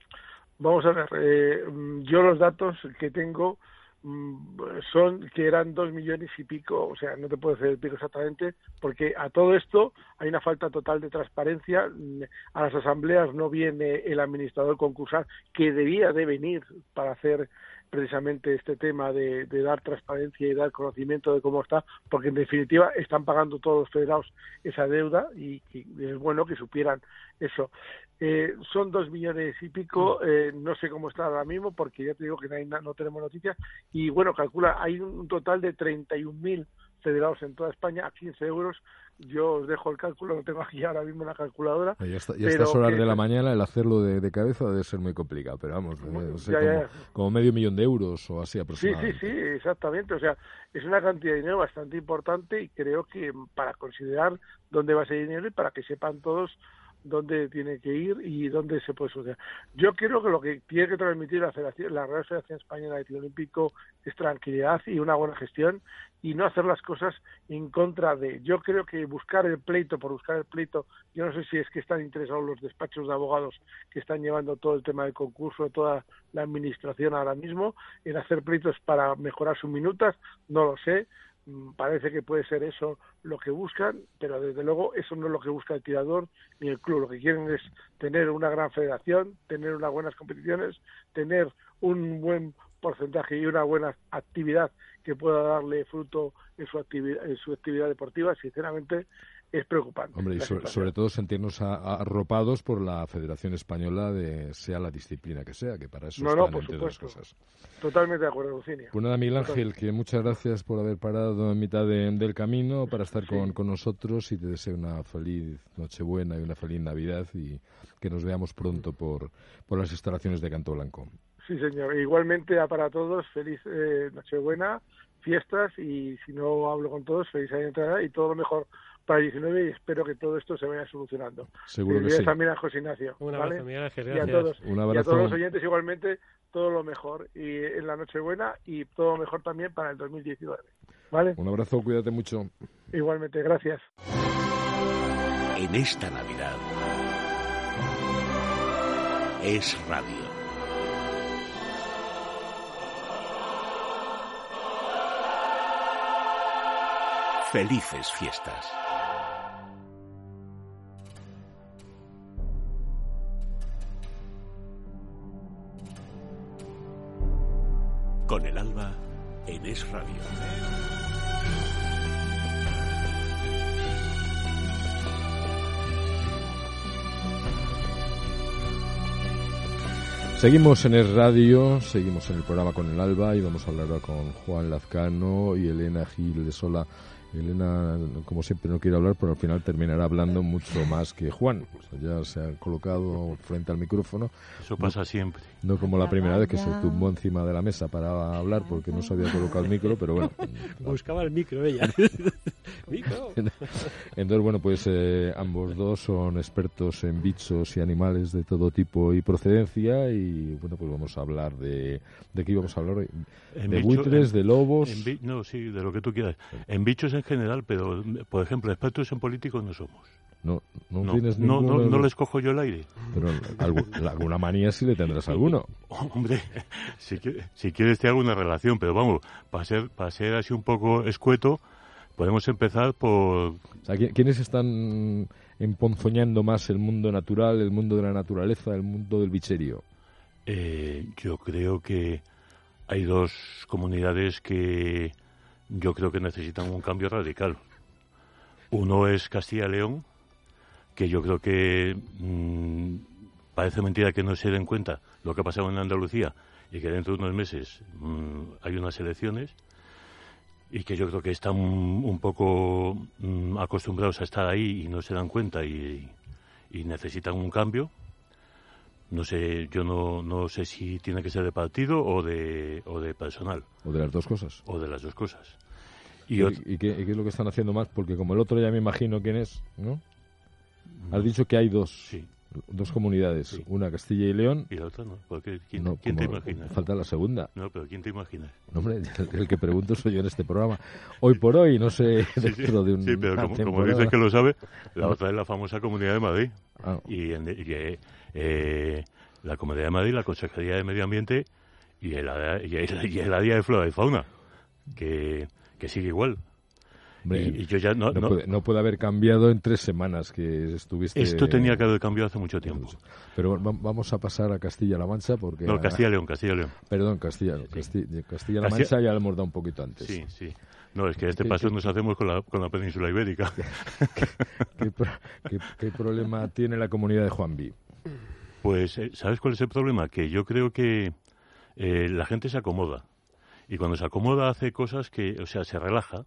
Vamos a ver, eh, yo los datos que tengo son que eran dos millones y pico, o sea, no te puedo decir el pico exactamente, porque a todo esto hay una falta total de transparencia. A las asambleas no viene el administrador concursal, que debía de venir para hacer precisamente este tema de, de dar transparencia y dar conocimiento de cómo está, porque en definitiva están pagando todos los federados esa deuda y, y es bueno que supieran eso. Eh, son dos millones y pico, eh, no sé cómo está ahora mismo, porque ya te digo que no, hay, no tenemos noticias, y bueno, calcula, hay un total de treinta y un mil federados en toda España a quince euros. Yo os dejo el cálculo, lo tengo aquí ahora mismo en la calculadora. Ya, está, ya estas horas que, de la mañana el hacerlo de, de cabeza debe ser muy complicado, pero vamos, no sé, ya, como, ya. como medio millón de euros o así aproximadamente. Sí, sí, sí, exactamente. O sea, es una cantidad de dinero bastante importante y creo que para considerar dónde va ese dinero y para que sepan todos dónde tiene que ir y dónde se puede solucionar. Yo creo que lo que tiene que transmitir la Federación, la Real Federación Española de Tiro Olímpico es tranquilidad y una buena gestión y no hacer las cosas en contra de. Yo creo que buscar el pleito por buscar el pleito, yo no sé si es que están interesados los despachos de abogados que están llevando todo el tema del concurso, toda la administración ahora mismo, en hacer pleitos para mejorar sus minutas, no lo sé. Parece que puede ser eso lo que buscan, pero desde luego eso no es lo que busca el tirador ni el club. Lo que quieren es tener una gran federación, tener unas buenas competiciones, tener un buen porcentaje y una buena actividad que pueda darle fruto en su actividad, en su actividad deportiva. Sinceramente es preocupante. Hombre, y sobre, sobre todo sentirnos a, a, arropados por la Federación Española, de sea la disciplina que sea, que para eso no, están no, por entre supuesto. las cosas. Totalmente de acuerdo, Lucinio. Pues nada, Miguel Ángel, que muchas gracias por haber parado en mitad de, del camino para estar sí. con, con nosotros, y te deseo una feliz Nochebuena y una feliz Navidad, y que nos veamos pronto por, por las instalaciones de Canto Blanco. Sí, señor. Igualmente para todos, feliz eh, Nochebuena, fiestas, y si no hablo con todos, feliz año entrada y todo lo mejor para el diecinueve, y espero que todo esto se vaya solucionando. Seguro que sí. También a José Ignacio. Un ¿vale? abrazo, Miguel Ángel, y a todos, Un abrazo. y a todos los oyentes igualmente, todo lo mejor y en la Nochebuena, y todo lo mejor también para el dos mil diecinueve. ¿Vale? Un abrazo, cuídate mucho. Igualmente, gracias. En esta Navidad es radio. Felices fiestas. Con el alba en Es Radio. Seguimos en Es Radio, seguimos en el programa Con el Alba, y vamos a hablar ahora con Juan Lazcano y Elena Gil de Sola. Elena, como siempre, no quiere hablar, pero al final terminará hablando mucho más que Juan. O sea, ya se ha colocado frente al micrófono. Eso pasa no, siempre. No como la primera vez, que se tumbó encima de la mesa para hablar porque no se había colocado el micro, pero bueno. Buscaba el micro ella. ¿Micro? Entonces, bueno, pues eh, ambos dos son expertos en bichos y animales de todo tipo y procedencia, y bueno, pues vamos a hablar de... ¿De qué íbamos a hablar hoy? En de bicho, buitres, en, de lobos... En bi, no, sí, de lo que tú quieras. En bichos en general, pero, por ejemplo, expertos en políticos no somos. No, no, no tienes no, ninguno. No, no les cojo yo el aire. Pero algún, alguna manía sí le tendrás alguno. Hombre, si, si quieres te hago una relación, pero vamos, para ser, para ser así un poco escueto, podemos empezar por... O sea, ¿quiénes están emponzoñando más el mundo natural, el mundo de la naturaleza, el mundo del bicherío? Eh, yo creo que hay dos comunidades que yo creo que necesitan un cambio radical. Uno es Castilla y León, que yo creo que mmm, parece mentira que no se den cuenta lo que ha pasado en Andalucía, y que dentro de unos meses mmm, hay unas elecciones, y que yo creo que están un, un poco mmm, acostumbrados a estar ahí y no se dan cuenta, y, y necesitan un cambio. No sé, yo no, no sé si tiene que ser de partido o de, o de personal. O de las dos cosas. O de las dos cosas. ¿Y, ¿Y, y, qué, y qué es lo que están haciendo más? Porque como el otro ya me imagino quién es, ¿no? No. Has dicho que hay dos, sí. dos comunidades, sí. Una Castilla y León. Y la otra no, porque ¿quién, no, ¿quién te imaginas? Falta la segunda. No, pero ¿quién te imaginas? No, hombre, el, el que pregunto soy yo en este programa. Hoy por hoy, no sé, sí, dentro sí, de un Sí, pero como, como dices que lo sabe, la otra es la famosa Comunidad de Madrid. Ah. Y, en, y eh, eh, la Comunidad de Madrid, la Consejería de Medio Ambiente y el, y el, y el área de Flora y Fauna, que, que sigue igual. Hombre, y, y yo ya no, no, no, puede, no puede haber cambiado en tres semanas que estuviste... Esto tenía que haber cambiado hace mucho tiempo. Pero vamos a pasar a Castilla-La Mancha porque... No, Castilla-León, Castilla-León. Perdón, Castilla, sí, Castilla, Castilla-La Mancha Castilla... ya lo hemos dado un poquito antes. Sí, sí. No, es que este paso nos hacemos con la, con la península ibérica. ¿Qué, qué, qué, qué problema tiene la comunidad de Juanvi? Pues, ¿sabes cuál es el problema? Que yo creo que eh, la gente se acomoda. Y cuando se acomoda hace cosas que, o sea, se relaja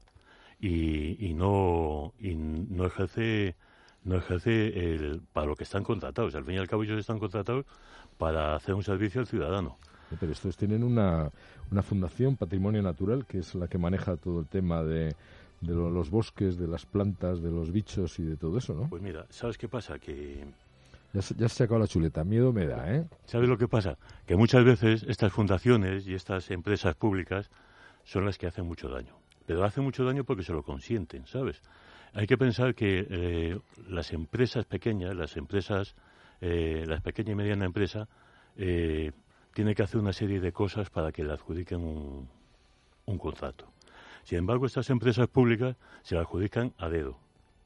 y, y no y no ejerce no ejerce el, para lo que están contratados. Al fin y al cabo ellos están contratados para hacer un servicio al ciudadano. Pero estos tienen una, una fundación, Patrimonio Natural, que es la que maneja todo el tema de, de lo, los bosques, de las plantas, de los bichos y de todo eso, ¿no? Pues mira, ¿sabes qué pasa? Que Ya, ya se ha sacado la chuleta, miedo me da, ¿eh? ¿Sabes lo que pasa? Que muchas veces estas fundaciones y estas empresas públicas son las que hacen mucho daño. Pero hacen mucho daño porque se lo consienten, ¿sabes? Hay que pensar que eh, las empresas pequeñas, las empresas, eh, las pequeñas y medianas empresas, eh, tienen que hacer una serie de cosas para que le adjudiquen un, un contrato. Sin embargo, estas empresas públicas se le adjudican a dedo.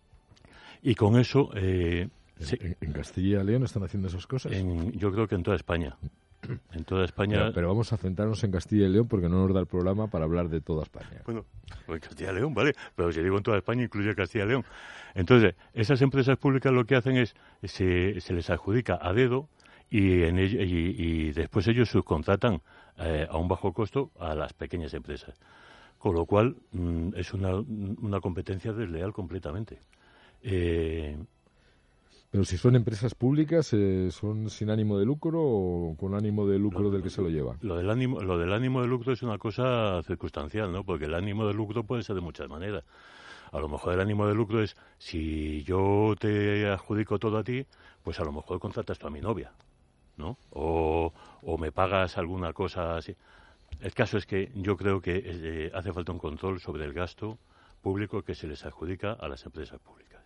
Y con eso... Eh, ¿En, se, en Castilla y León están haciendo esas cosas? En, yo creo que en toda España. En toda España... Pero, pero vamos a centrarnos en Castilla y León porque no nos da el programa para hablar de toda España. Bueno, en Castilla y León, vale, pero si digo en toda España incluye Castilla y León. Entonces, esas empresas públicas lo que hacen es, se, se les adjudica a dedo y, en ello, y, y después ellos subcontratan eh, a un bajo costo a las pequeñas empresas. Con lo cual, mmm, es una, una competencia desleal completamente. Eh, Pero si son empresas públicas, eh, ¿son sin ánimo de lucro o con ánimo de lucro lo, del que se lo lleva? Lo del ánimo, lo del ánimo de lucro es una cosa circunstancial, ¿no? Porque el ánimo de lucro puede ser de muchas maneras. A lo mejor el ánimo de lucro es, si yo te adjudico todo a ti, pues a lo mejor contratas tú a mi novia, ¿no? O, o me pagas alguna cosa así. El caso es que yo creo que eh, hace falta un control sobre el gasto público que se les adjudica a las empresas públicas.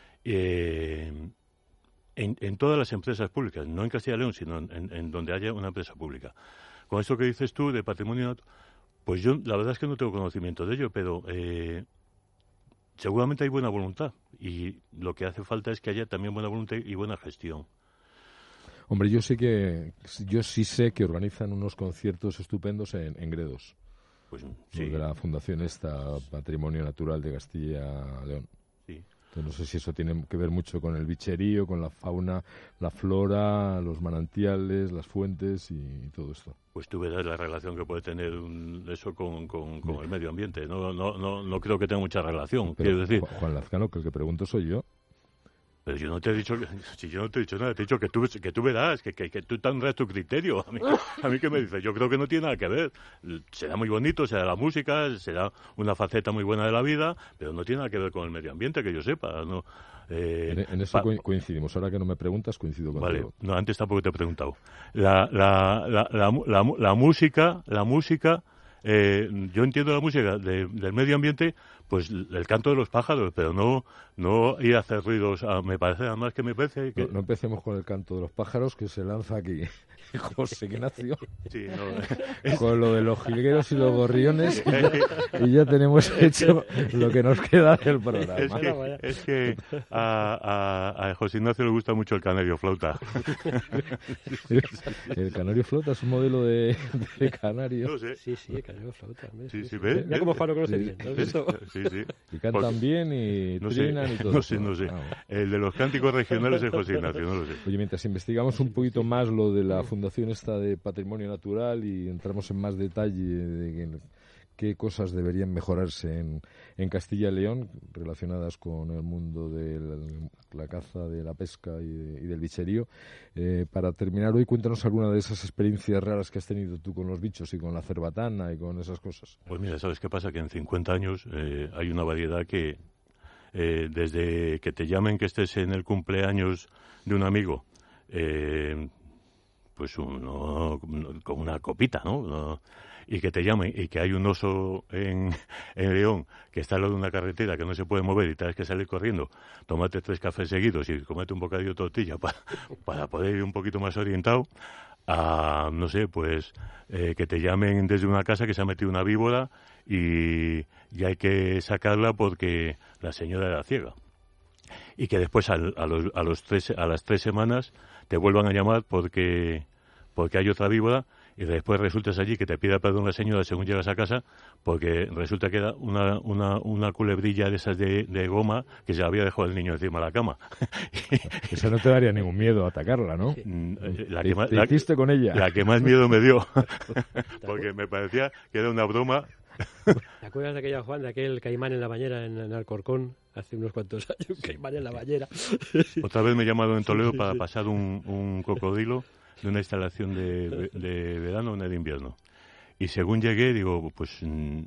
Eh, En, en todas las empresas públicas, no en Castilla y León, sino en, en, en donde haya una empresa pública. Con esto que dices tú de patrimonio, pues yo la verdad es que no tengo conocimiento de ello, pero eh, seguramente hay buena voluntad y lo que hace falta es que haya también buena voluntad y buena gestión. Hombre, yo sé que yo sí sé que organizan unos conciertos estupendos en, en Gredos. Pues sí. De la fundación esta Patrimonio Natural de Castilla y León. Sí. No sé si eso tiene que ver mucho con el bicherío, con la fauna, la flora, los manantiales, las fuentes y, y todo esto. Pues tú verás la relación que puede tener un, eso con, con, con el medio ambiente. No, no, no, no creo que tenga mucha relación. Pero, quiero decir, Juan Lazcano, que el que pregunto soy yo. Pero yo no te he dicho, si yo no te he dicho nada, te he dicho que tú, que tú verás, que, que, que tú tendrás tu criterio. A mí, a mí que me dices, yo creo que no tiene nada que ver. Será muy bonito, será la música, será una faceta muy buena de la vida, pero no tiene nada que ver con el medio ambiente, que yo sepa. No, eh, en, en eso pa- coincidimos. Ahora que no me preguntas, coincido contigo. Vale, no, antes tampoco te he preguntado. La, la, la, la, la, la, la música, la música, eh, yo entiendo la música de, del medio ambiente, pues el canto de los pájaros, pero no no ir a hacer ruidos. Ah, me parece además que me parece que... No, no empecemos con el canto de los pájaros que se lanza aquí José Ignacio. Sí, no, con lo de los jilgueros y los gorriones y ya, y ya tenemos hecho lo que nos queda del programa. Es que, es que a, a, a José Ignacio le gusta mucho el canario flauta. El canario flauta es un modelo de, de canario. No sé. Sí, sí, el canario flauta. Sí, sí, ¿ves? Mira cómo Juan lo conoce Sí, bien. ¿No has Sí, visto? sí, sí. Y cantan Porque, bien y no trinan sé, y todo. no sé, no sé. Ah, bueno. El de los cánticos regionales es José Ignacio, no lo sé. Oye, mientras investigamos un poquito más lo de la fundación esta de Patrimonio Natural y entramos en más detalle de qué cosas deberían mejorarse en, en Castilla y León relacionadas con el mundo de la, la caza, de la pesca y, de, y del bicherío. Eh, para terminar hoy, cuéntanos alguna de esas experiencias raras que has tenido tú con los bichos y con la cerbatana y con esas cosas. Pues mira, ¿sabes qué pasa? Que en cincuenta años eh, hay una variedad que eh, desde que te llamen que estés en el cumpleaños de un amigo, eh, pues uno, con una copita, ¿no? ¿no? Y que te llamen y que hay un oso en, en León que está al lado de una carretera que no se puede mover y tienes que salir corriendo, tomate tres cafés seguidos y comete un bocadillo de tortilla para, para poder ir un poquito más orientado, a, no sé, pues eh, que te llamen desde una casa que se ha metido una víbora y, y hay que sacarla porque la señora era ciega. Y que después al, a, los, a, los tres, a las tres semanas te vuelvan a llamar porque, porque hay otra víbora y después resultas allí que te pida perdón la señora según llegas a casa porque resulta que era una, una, una culebrilla de esas de, de goma que se había dejado el niño encima de la cama. Eso no te daría ningún miedo atacarla, ¿no? La que más, ¿Te hiciste con ella? La que más miedo me dio porque me parecía que era una broma. ¿Te acuerdas de aquella, Juan, de aquel caimán en la bañera en, en Alcorcón hace unos cuantos años? Un caimán en la bañera. Otra vez me he llamado en Toledo sí, para sí. pasar un, un cocodrilo de una instalación de, de verano a una de invierno. Y según llegué, digo, pues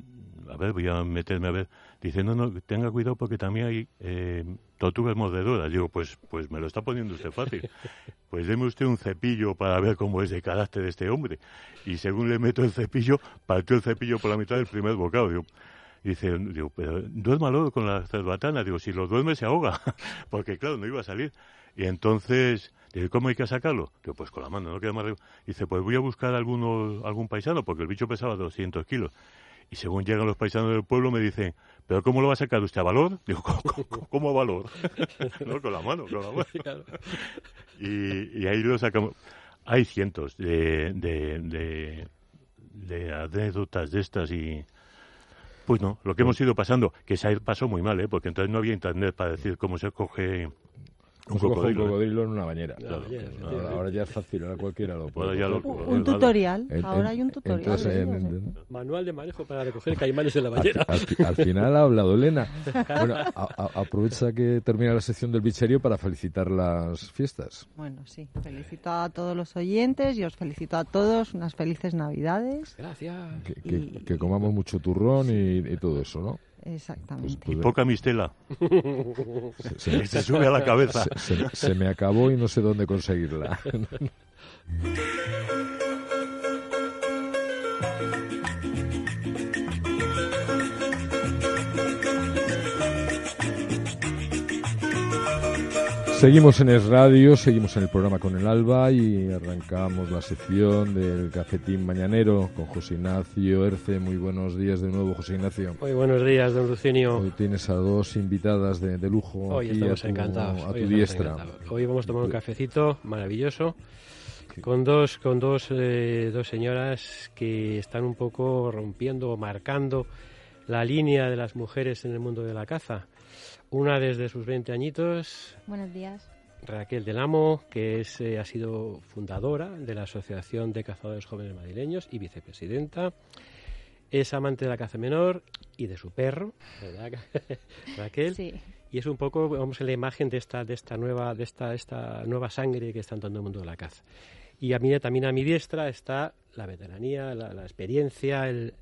a ver, voy a meterme a ver. Dice, no, no, tenga cuidado porque también hay eh, tortugas mordedoras. Digo, pues pues me lo está poniendo usted fácil. Pues deme usted un cepillo para ver cómo es de carácter este hombre. Y según le meto el cepillo, partió el cepillo por la mitad del primer bocado. Digo, dice, digo, pero duérmalo con la cerbatana. Digo, si lo duerme se ahoga. Porque claro, no iba a salir. Y entonces, digo, ¿cómo hay que sacarlo? Digo, pues con la mano, no queda más. Dice, pues voy a buscar alguno, algún paisano, porque el bicho pesaba doscientos kilos. Y según llegan los paisanos del pueblo me dicen, ¿pero cómo lo va a sacar usted a valor? Digo, ¿cómo, cómo, cómo a valor? No, con la mano, con la mano. Y, y ahí lo sacamos. Hay cientos de, de, de, de anécdotas de estas y... Pues no, lo que hemos ido pasando, que se pasó muy mal, ¿eh? Porque entonces no había internet para decir cómo se coge... Un cocodrilo, un cocodrilo en una bañera. Claro, Claro. bañera, Ahora, ahora ya es fácil, ahora cualquiera lo puede. Ya lo, Un, un tutorial, En- ahora en- hay un tutorial. entonces, de en- ellos, ¿eh? en- Manual de manejo para recoger caimanes en la al, bañera. al fi- al final ha hablado Elena. Bueno, a- a- aprovecha que termina la sección del bicherío para felicitar las fiestas. Bueno, sí, felicito a todos los oyentes y os felicito a todos unas felices Navidades. Gracias. Que, que- Y- que comamos mucho turrón y, y todo eso, ¿no? Exactamente. Pues, pues, Poca mistela. se, se me- Se sube a la cabeza. se- se- se me acabó y no sé dónde conseguirla. Seguimos en Es Radio, seguimos en el programa con el Alba y arrancamos la sección del cafetín mañanero con José Ignacio Erce. Muy buenos días de nuevo, José Ignacio. Muy buenos días, don Lucinio. Hoy tienes a dos invitadas de, de lujo Hoy aquí estamos a tu, encantados. a hoy tu estamos diestra. encantados. Hoy vamos a tomar un cafecito maravilloso con dos con dos eh, dos señoras que están un poco rompiendo o marcando la línea de las mujeres en el mundo de la caza. Una desde sus veinte añitos, Buenos días. Raquel del Amo, que es, eh, ha sido fundadora de la Asociación de Cazadores Jóvenes Madrileños y vicepresidenta. Es amante de la caza menor y de su perro, ¿verdad, Raquel? Sí. Y es un poco, vamos, en la imagen de esta de esta nueva de esta esta nueva sangre que está entrando en el mundo de la caza. Y a mí también a mi diestra está la veteranía, la, la experiencia, el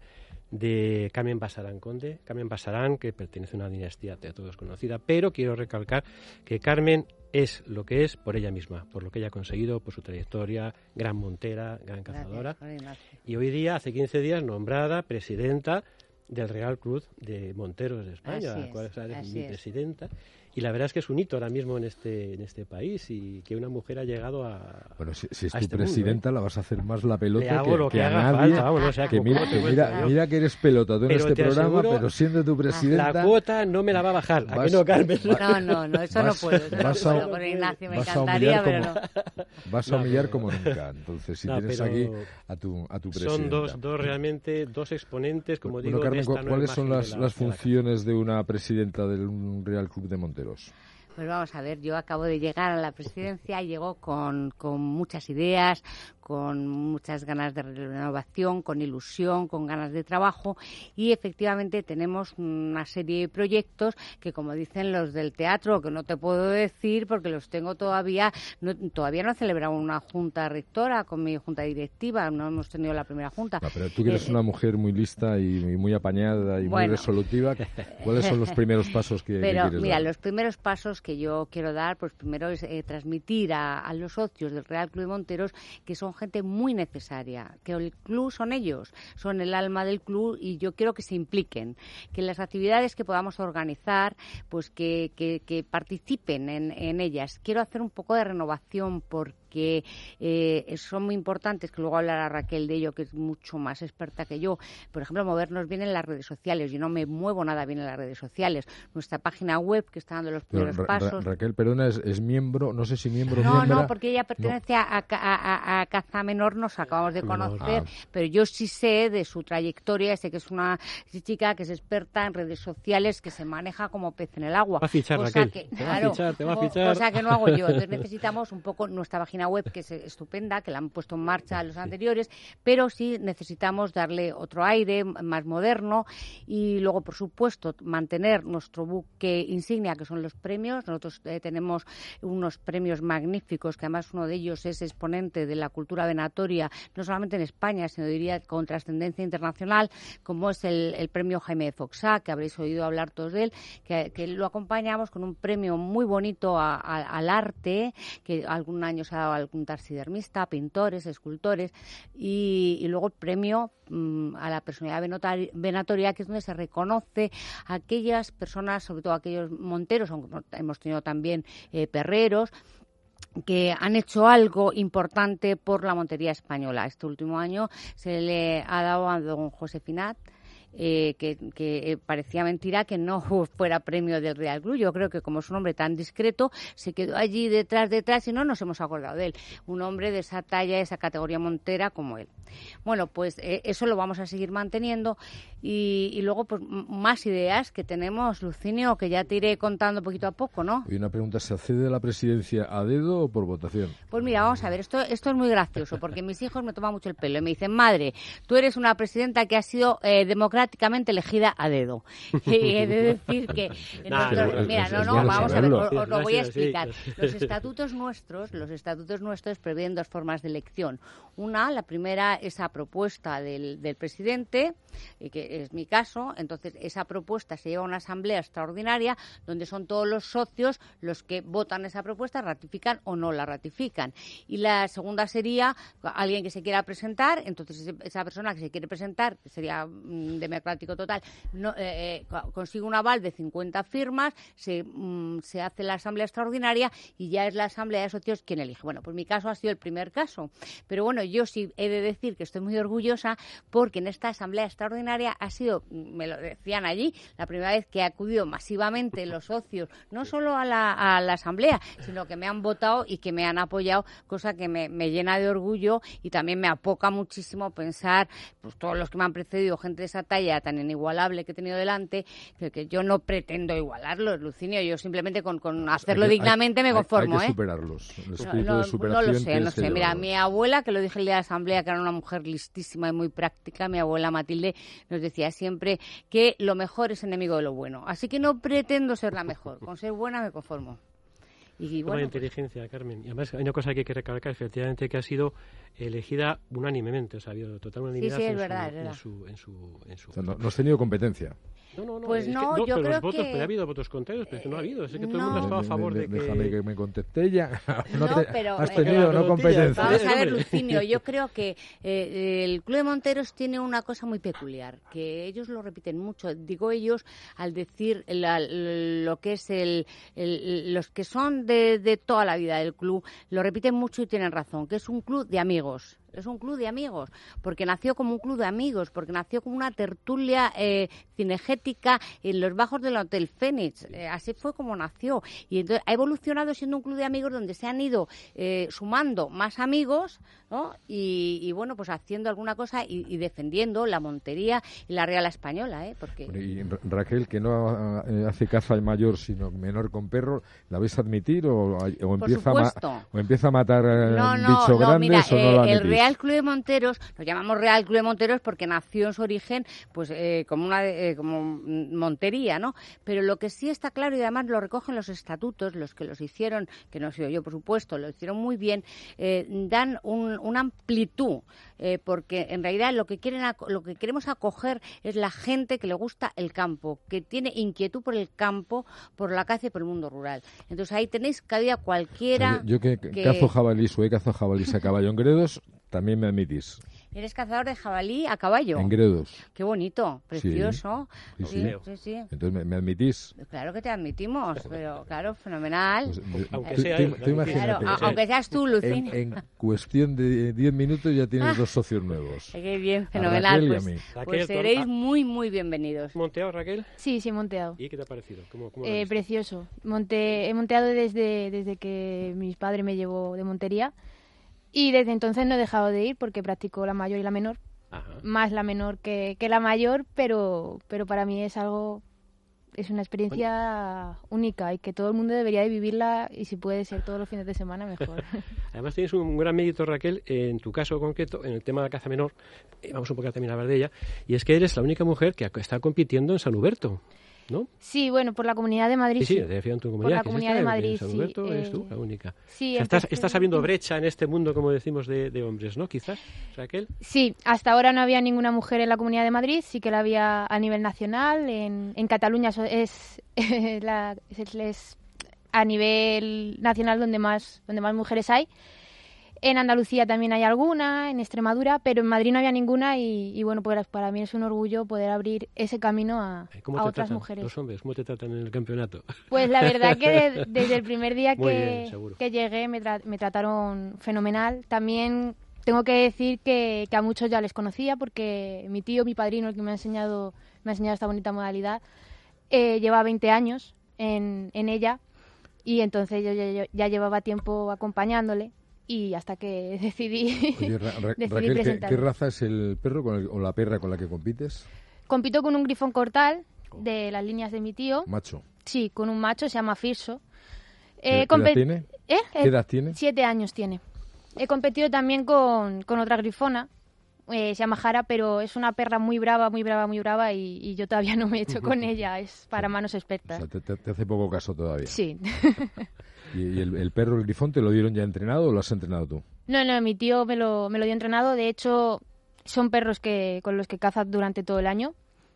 de Carmen Basarán Conde. Carmen Basarán, que pertenece a una dinastía de todos conocida, pero quiero recalcar que Carmen es lo que es por ella misma, por lo que ella ha conseguido, por su trayectoria, gran montera, gran cazadora. Gracias. Y hoy día, hace quince días, nombrada presidenta del Real Club de Monteros de España, Así la es, cual eres así mi es. presidenta. Y la verdad es que es un hito ahora mismo en este en este país y que una mujer ha llegado a Bueno, si, si es a tu este mundo, presidenta, la vas a hacer más la pelota Le hago que, lo que que a haga nadie. falta, vamos, o sea, que como- mira, como te que cuento mira, yo. mira que eres pelota tú en Pero este te programa, aseguro, pero siendo tu presidenta... la cuota no me la va a bajar. ¿A Vas- qué no, Carmen? No, no, no, eso Vas- no puedo. Eso no vas a- puedo. Con Ignacio me vas a encantaría, humillar pero como- no. Vas a No, humillar pero- como nunca. Entonces, si No, tienes pero aquí a tu, a tu presidenta. Son dos, dos realmente, dos exponentes, como Bueno, digo, Carmen, de esta ¿cu- nueva ¿cuáles son imagen las, de la- las de la caza. funciones de una presidenta del Real Club de Monteros? Pues vamos a ver, yo acabo de llegar a la presidencia, llego con, con muchas ideas, con muchas ganas de renovación, con ilusión, con ganas de trabajo y efectivamente tenemos una serie de proyectos que, como dicen los del teatro, que no te puedo decir porque los tengo todavía, no, todavía no he celebrado una junta rectora con mi junta directiva, no hemos tenido la primera junta. No, pero tú que eres Eh, una mujer muy lista y, y muy apañada y muy Bueno. resolutiva, ¿cuáles son los primeros pasos que, que Pero quieres mira, dar? los primeros pasos que yo quiero dar, pues primero es eh, transmitir a, a los socios del Real Club de Monteros que son gente muy necesaria, que el club son ellos, son el alma del club y yo quiero que se impliquen, que las actividades que podamos organizar, pues que, que, que participen en, en ellas. Quiero hacer un poco de renovación porque que eh, son muy importantes, que luego hablará Raquel de ello, que es mucho más experta que yo. Por ejemplo, movernos bien en las redes sociales. Yo no me muevo nada bien en las redes sociales. Nuestra página web, que está dando los Pero primeros Ra- Ra- pasos... Raquel, perdona, es, es miembro, no sé si miembro o No, miembra. no, porque ella pertenece a, a, a, a Caza Menor, nos acabamos de Menor. conocer, Ah. pero yo sí sé de su trayectoria, sé que es una chica que es experta en redes sociales, que se maneja como pez en el agua. Va a fichar, cosa Raquel, que, te va a claro, fichar, te va a co- fichar. cosa que no hago yo. Entonces necesitamos un poco nuestra página página web que es estupenda, que la han puesto en marcha los anteriores, pero sí necesitamos darle otro aire más moderno y luego, por supuesto, mantener nuestro buque insignia, que son los premios. Nosotros eh, tenemos unos premios magníficos, que además uno de ellos es exponente de la cultura venatoria, no solamente en España, sino diría con trascendencia internacional, como es el, el premio Jaime de Foxá, que habréis oído hablar todos de él, que, que lo acompañamos con un premio muy bonito a, a, al arte, que algún año se ha dado a algún taxidermista, pintores, escultores, y, y luego el premio mmm, a la personalidad venatoria, que es donde se reconoce a aquellas personas, sobre todo aquellos monteros, aunque hemos tenido también eh, perreros, que han hecho algo importante por la montería española. Este último año se le ha dado a don José Finat, Eh, que, que parecía mentira que no fuera premio del Real Club. Yo creo que como es un hombre tan discreto, se quedó allí detrás, detrás y no nos hemos acordado de él. Un hombre de esa talla, de esa categoría montera como él. Bueno, pues eh, eso lo vamos a seguir manteniendo y, y luego pues más ideas que tenemos, Lucinio, que ya te iré contando poquito a poco, ¿no? Y una pregunta, ¿se accede a la presidencia a dedo o por votación? Pues mira, vamos a ver, esto, esto es muy gracioso porque mis hijos me toman mucho el pelo y me dicen, madre, tú eres una presidenta que ha sido eh, democráticamente elegida a dedo. Y he de decir que Nah, nosotros, es- mira, es- no, es no, bueno vamos a ver, saberlo. os, os lo voy a Sí, sí. explicar. Los estatutos nuestros, los estatutos nuestros prevén dos formas de elección. Una, la primera, esa propuesta del, del presidente, y que es mi caso, entonces esa propuesta se lleva a una asamblea extraordinaria donde son todos los socios los que votan esa propuesta, ratifican o no la ratifican. Y la segunda sería alguien que se quiera presentar, entonces ese- esa persona que se quiere presentar, que sería mm, democrático total, no, eh, eh, co- consigue un aval de cincuenta firmas, se, mm, se hace la asamblea extraordinaria y ya es la asamblea de socios quien elige. Bueno, pues mi caso ha sido el primer caso, pero bueno, yo sí he de decir que estoy muy orgullosa porque en esta asamblea extraordinaria ha sido, me lo decían allí, la primera vez que ha acudido masivamente los socios, no solo a la, a la asamblea, sino que me han votado y que me han apoyado, cosa que me, me llena de orgullo y también me apoca muchísimo pensar, pues todos los que me han precedido, gente de esa talla tan inigualable que he tenido delante, que, que yo no pretendo igualarlos, Lucinio, yo simplemente con, con hacerlo Hay que- dignamente hay- me hay- conformo, hay que ¿eh? superarlos. El No, espíritu no, de no superación lo sé, no tienes que sé. Mira, llevarlo. mi abuela, que lo dije el día de la asamblea, que era una mujer listísima y muy práctica, mi abuela Matilde, nos decía siempre que lo mejor es enemigo de lo bueno. Así que no pretendo ser la mejor. Con ser buena me conformo. Y Toma bueno, inteligencia, Carmen. Y además hay una cosa que hay que recalcar, efectivamente, que ha sido elegida unánimemente, o sea, ha habido total unanimidad sí, es en, verdad, su, es verdad. en su... En su, en su O sea, no, no has tenido competencia. No, no, no. Pues es que- no, yo pero creo los votos, que- pero ha habido votos contrarios, pero es que no ha habido. Es que todo el no. mundo ha estado a De- favor de- de que... Déjame que me conteste ya. No, No, te- pero, has eh, tenido la no tortilla, competencia. vamos a ver, hombre. Lucinio, yo creo que eh, el Club de Monteros tiene una cosa muy peculiar, que ellos lo repiten mucho. Digo ellos al decir la- lo que es el, el- los que son de, de toda la vida del club, lo repiten mucho y tienen razón, que es un club de amigos. Es un club de amigos, porque nació como un club de amigos, porque nació como una tertulia eh, cinegética en los bajos del Hotel Fénix. Eh, así fue como nació. Y entonces ha evolucionado siendo un club de amigos donde se han ido eh, sumando más amigos, ¿no? Y, y, bueno, pues haciendo alguna cosa y, y defendiendo la montería y la Real Española, ¿eh? Porque... Bueno, y Ra- Raquel, que no eh, hace caza al mayor, sino menor con perro, ¿la vais a admitir o, o empieza, a ma- supuesto. o empieza a matar eh, No, no, bichos no, grandes mira, o no eh, la el admitís? Real Club de Monteros, lo llamamos Real Club de Monteros porque nació en su origen pues eh, como una eh, como montería, ¿no? Pero lo que sí está claro y además lo recogen los estatutos, los que los hicieron, que no he sido yo por supuesto, lo hicieron muy bien, eh, dan un, una amplitud, eh, porque en realidad lo que quieren aco- lo que queremos acoger es la gente que le gusta el campo, que tiene inquietud por el campo, por la caza y por el mundo rural. Entonces ahí tenéis cabida cualquiera. Yo que, que- cazo jabalís o he cazado jabalís a caballo en Gredos, también me admitís. Eres cazador de jabalí a caballo. En Gredos. Qué bonito, precioso. Sí, Sí, sí. sí, sí. Entonces, ¿me, me admitís? Claro que te admitimos, pero claro, fenomenal. Pues, eh, Aunque tú- sea tú- él, tú aunque- imagínate, Claro, a- en- aunque seas tú, en, Lucinio. en cuestión de diez minutos ya tienes Ah. dos socios nuevos. Qué bien, A fenomenal. Raquel y a Pues, mí. pues Raquel, seréis ah. muy, muy bienvenidos. ¿Monteado, Raquel? Sí, sí, he monteado. ¿Y qué te ha parecido? ¿Cómo, cómo lo Eh, has visto? precioso. Monté, he monteado desde, desde que mi padre me llevó de montería y desde entonces no he dejado de ir porque practico la mayor y la menor. Ajá. Más la menor que, que la mayor, pero, pero para mí es algo es una experiencia única y que todo el mundo debería de vivirla, y si puede ser todos los fines de semana, mejor. Además tienes un gran mérito, Raquel, en tu caso concreto, en el tema de la caza menor, eh, vamos un poco a terminar de hablar de ella, y es que eres la única mujer que está compitiendo en San Huberto, ¿no? Sí, bueno, por la Comunidad de Madrid. Sí, sí, te decía en tu comunidad. Por la Comunidad de Madrid, en San Huberto sí. eres eh, tú la única. Sí, o sea, estás, estás abriendo brecha en este mundo, como decimos, de, de hombres, ¿no? Quizás, Raquel. Sí, hasta ahora no había ninguna mujer en la Comunidad de Madrid, sí que la había a nivel nacional. En, en Cataluña es, es, la, es, es a nivel nacional donde más, donde más mujeres hay. En Andalucía también hay alguna, en Extremadura, pero en Madrid no había ninguna y, y bueno, pues para mí es un orgullo poder abrir ese camino a, a otras mujeres. ¿Los hombres cómo te tratan en el campeonato? Pues la verdad que de, desde el primer día que, bien, que llegué me, tra me trataron fenomenal. También tengo que decir que, que a muchos ya les conocía porque mi tío, mi padrino, el que me ha enseñado, me ha enseñado esta bonita modalidad, eh, lleva veinte años en, en ella y entonces yo ya, ya llevaba tiempo acompañándole. Y hasta que decidí, Oye, Ra Ra decidí Raquel, ¿qué, ¿qué raza es el perro con el, o la perra con la que compites? Compito con un grifón cortal de las líneas de mi tío. Macho. Sí, con un macho, se llama Firso. Eh, ¿Qué edad tiene? ¿Eh? ¿Qué edad tiene? Siete años tiene. He competido también con, con otra grifona, eh, se llama Jara, pero es una perra muy brava, muy brava, muy brava y, y yo todavía no me he hecho con ella, es para manos expertas. O sea, te, te, te hace poco caso todavía. Sí. ¿Y, y el, el perro, el grifón, te lo dieron ya entrenado o lo has entrenado tú? No, no, mi tío me lo, me lo dio entrenado. De hecho, son perros que con los que caza durante todo el año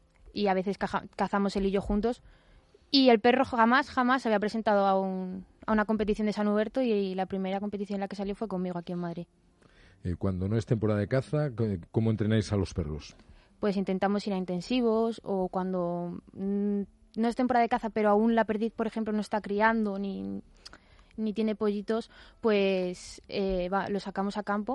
y a veces caja, cazamos él y yo juntos. Y el perro jamás, jamás se había presentado a, un, a una competición de San Huberto y la primera competición en la que salió fue conmigo aquí en Madrid. Eh, cuando no es temporada de caza, ¿cómo entrenáis a los perros? Pues intentamos ir a intensivos o cuando mmm, no es temporada de caza, pero aún la perdiz, por ejemplo, no está criando ni... ni tiene pollitos, pues eh, va, lo sacamos a campo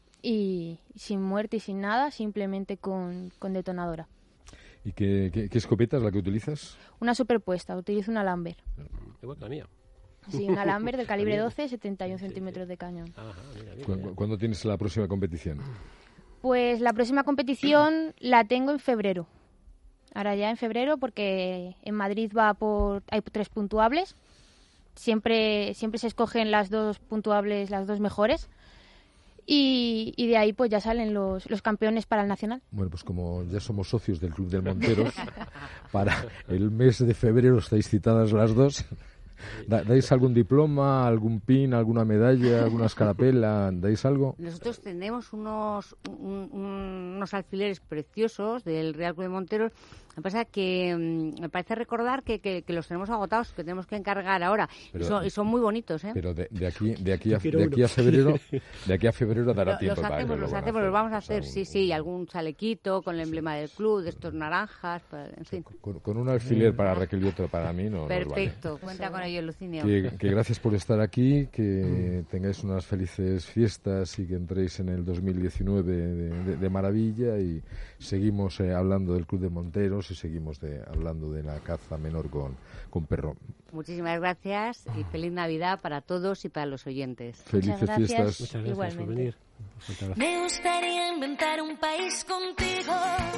y sin muerte y sin nada, simplemente con, con detonadora. ¿Y qué, qué, qué escopeta es la que utilizas? Una superpuesta, utilizo una Lambert. Igual que la mía. Sí, una Lambert de calibre doce, setenta y un centímetros de cañón. Ajá, mira, mira, ¿Cu mira. ¿Cuándo tienes la próxima competición? Pues la próxima competición la tengo en febrero. Ahora ya en febrero, porque en Madrid va por hay tres puntuables. Siempre, siempre se escogen las dos puntuables, las dos mejores. Y, y de ahí pues ya salen los, los campeones para el nacional. Bueno, pues como ya somos socios del Club de Monteros, para el mes de febrero estáis citadas las dos. ¿Dais algún diploma, algún pin, alguna medalla, alguna escarapela? ¿Dais algo? Nosotros tenemos unos, un, unos alfileres preciosos del Real Club de Monteros. Me pasa que um, me parece recordar que, que, que los tenemos agotados, que tenemos que encargar ahora. Pero, y, son, y son muy bonitos, ¿eh? Pero de, de aquí de aquí a, de aquí a febrero de aquí a febrero dará Lo, tiempo los para hacemos, que los lo hacemos, hacer. los vamos a hacer, O sea, sí, un, sí, algún chalequito con el emblema del club, de estos naranjas, para, en fin. Con, con un alfiler para Raquel y otro para mí no. Perfecto, Nos vale. cuenta con ello, Lucinio. Que, que gracias por estar aquí, que tengáis unas felices fiestas y que entréis en el dos mil diecinueve de, de, de maravilla y seguimos eh, hablando del Club de Monteros y seguimos de, hablando de la caza menor con, con perro. Muchísimas gracias y feliz Navidad para todos y para los oyentes. Felices Muchas gracias. fiestas. Muchas gracias Igualmente. por venir. Me gustaría inventar un país contigo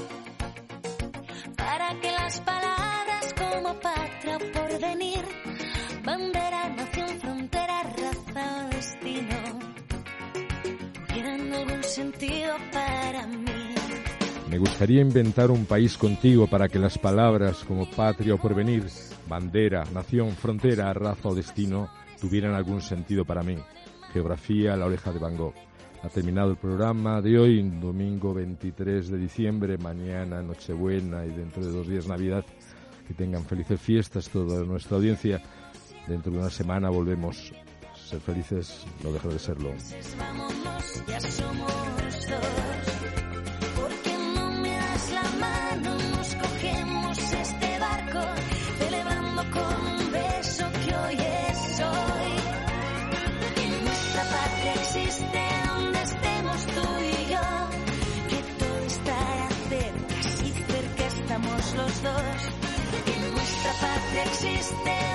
para que las palabras como patria o porvenir, bandera, nación, frontera, raza o destino tuvieran algún sentido para mí. Me gustaría inventar un país contigo para que las palabras como patria o porvenir, bandera, nación, frontera, raza o destino tuvieran algún sentido para mí. Geografía, La oreja de Van Gogh. Ha terminado el programa de hoy, domingo veintitrés de diciembre, mañana Nochebuena y dentro de dos días Navidad. Que tengan felices fiestas toda nuestra audiencia. Dentro de una semana volvemos. Ser felices no deja de serlo. Vámonos, ya somos dos. Porque no me das la mano, nos cogemos este barco, celebrando con un beso que hoy es hoy. Que nuestra patria existe donde estemos tú y yo, que todo estará cerca, si cerca estamos los dos. Que nuestra patria existe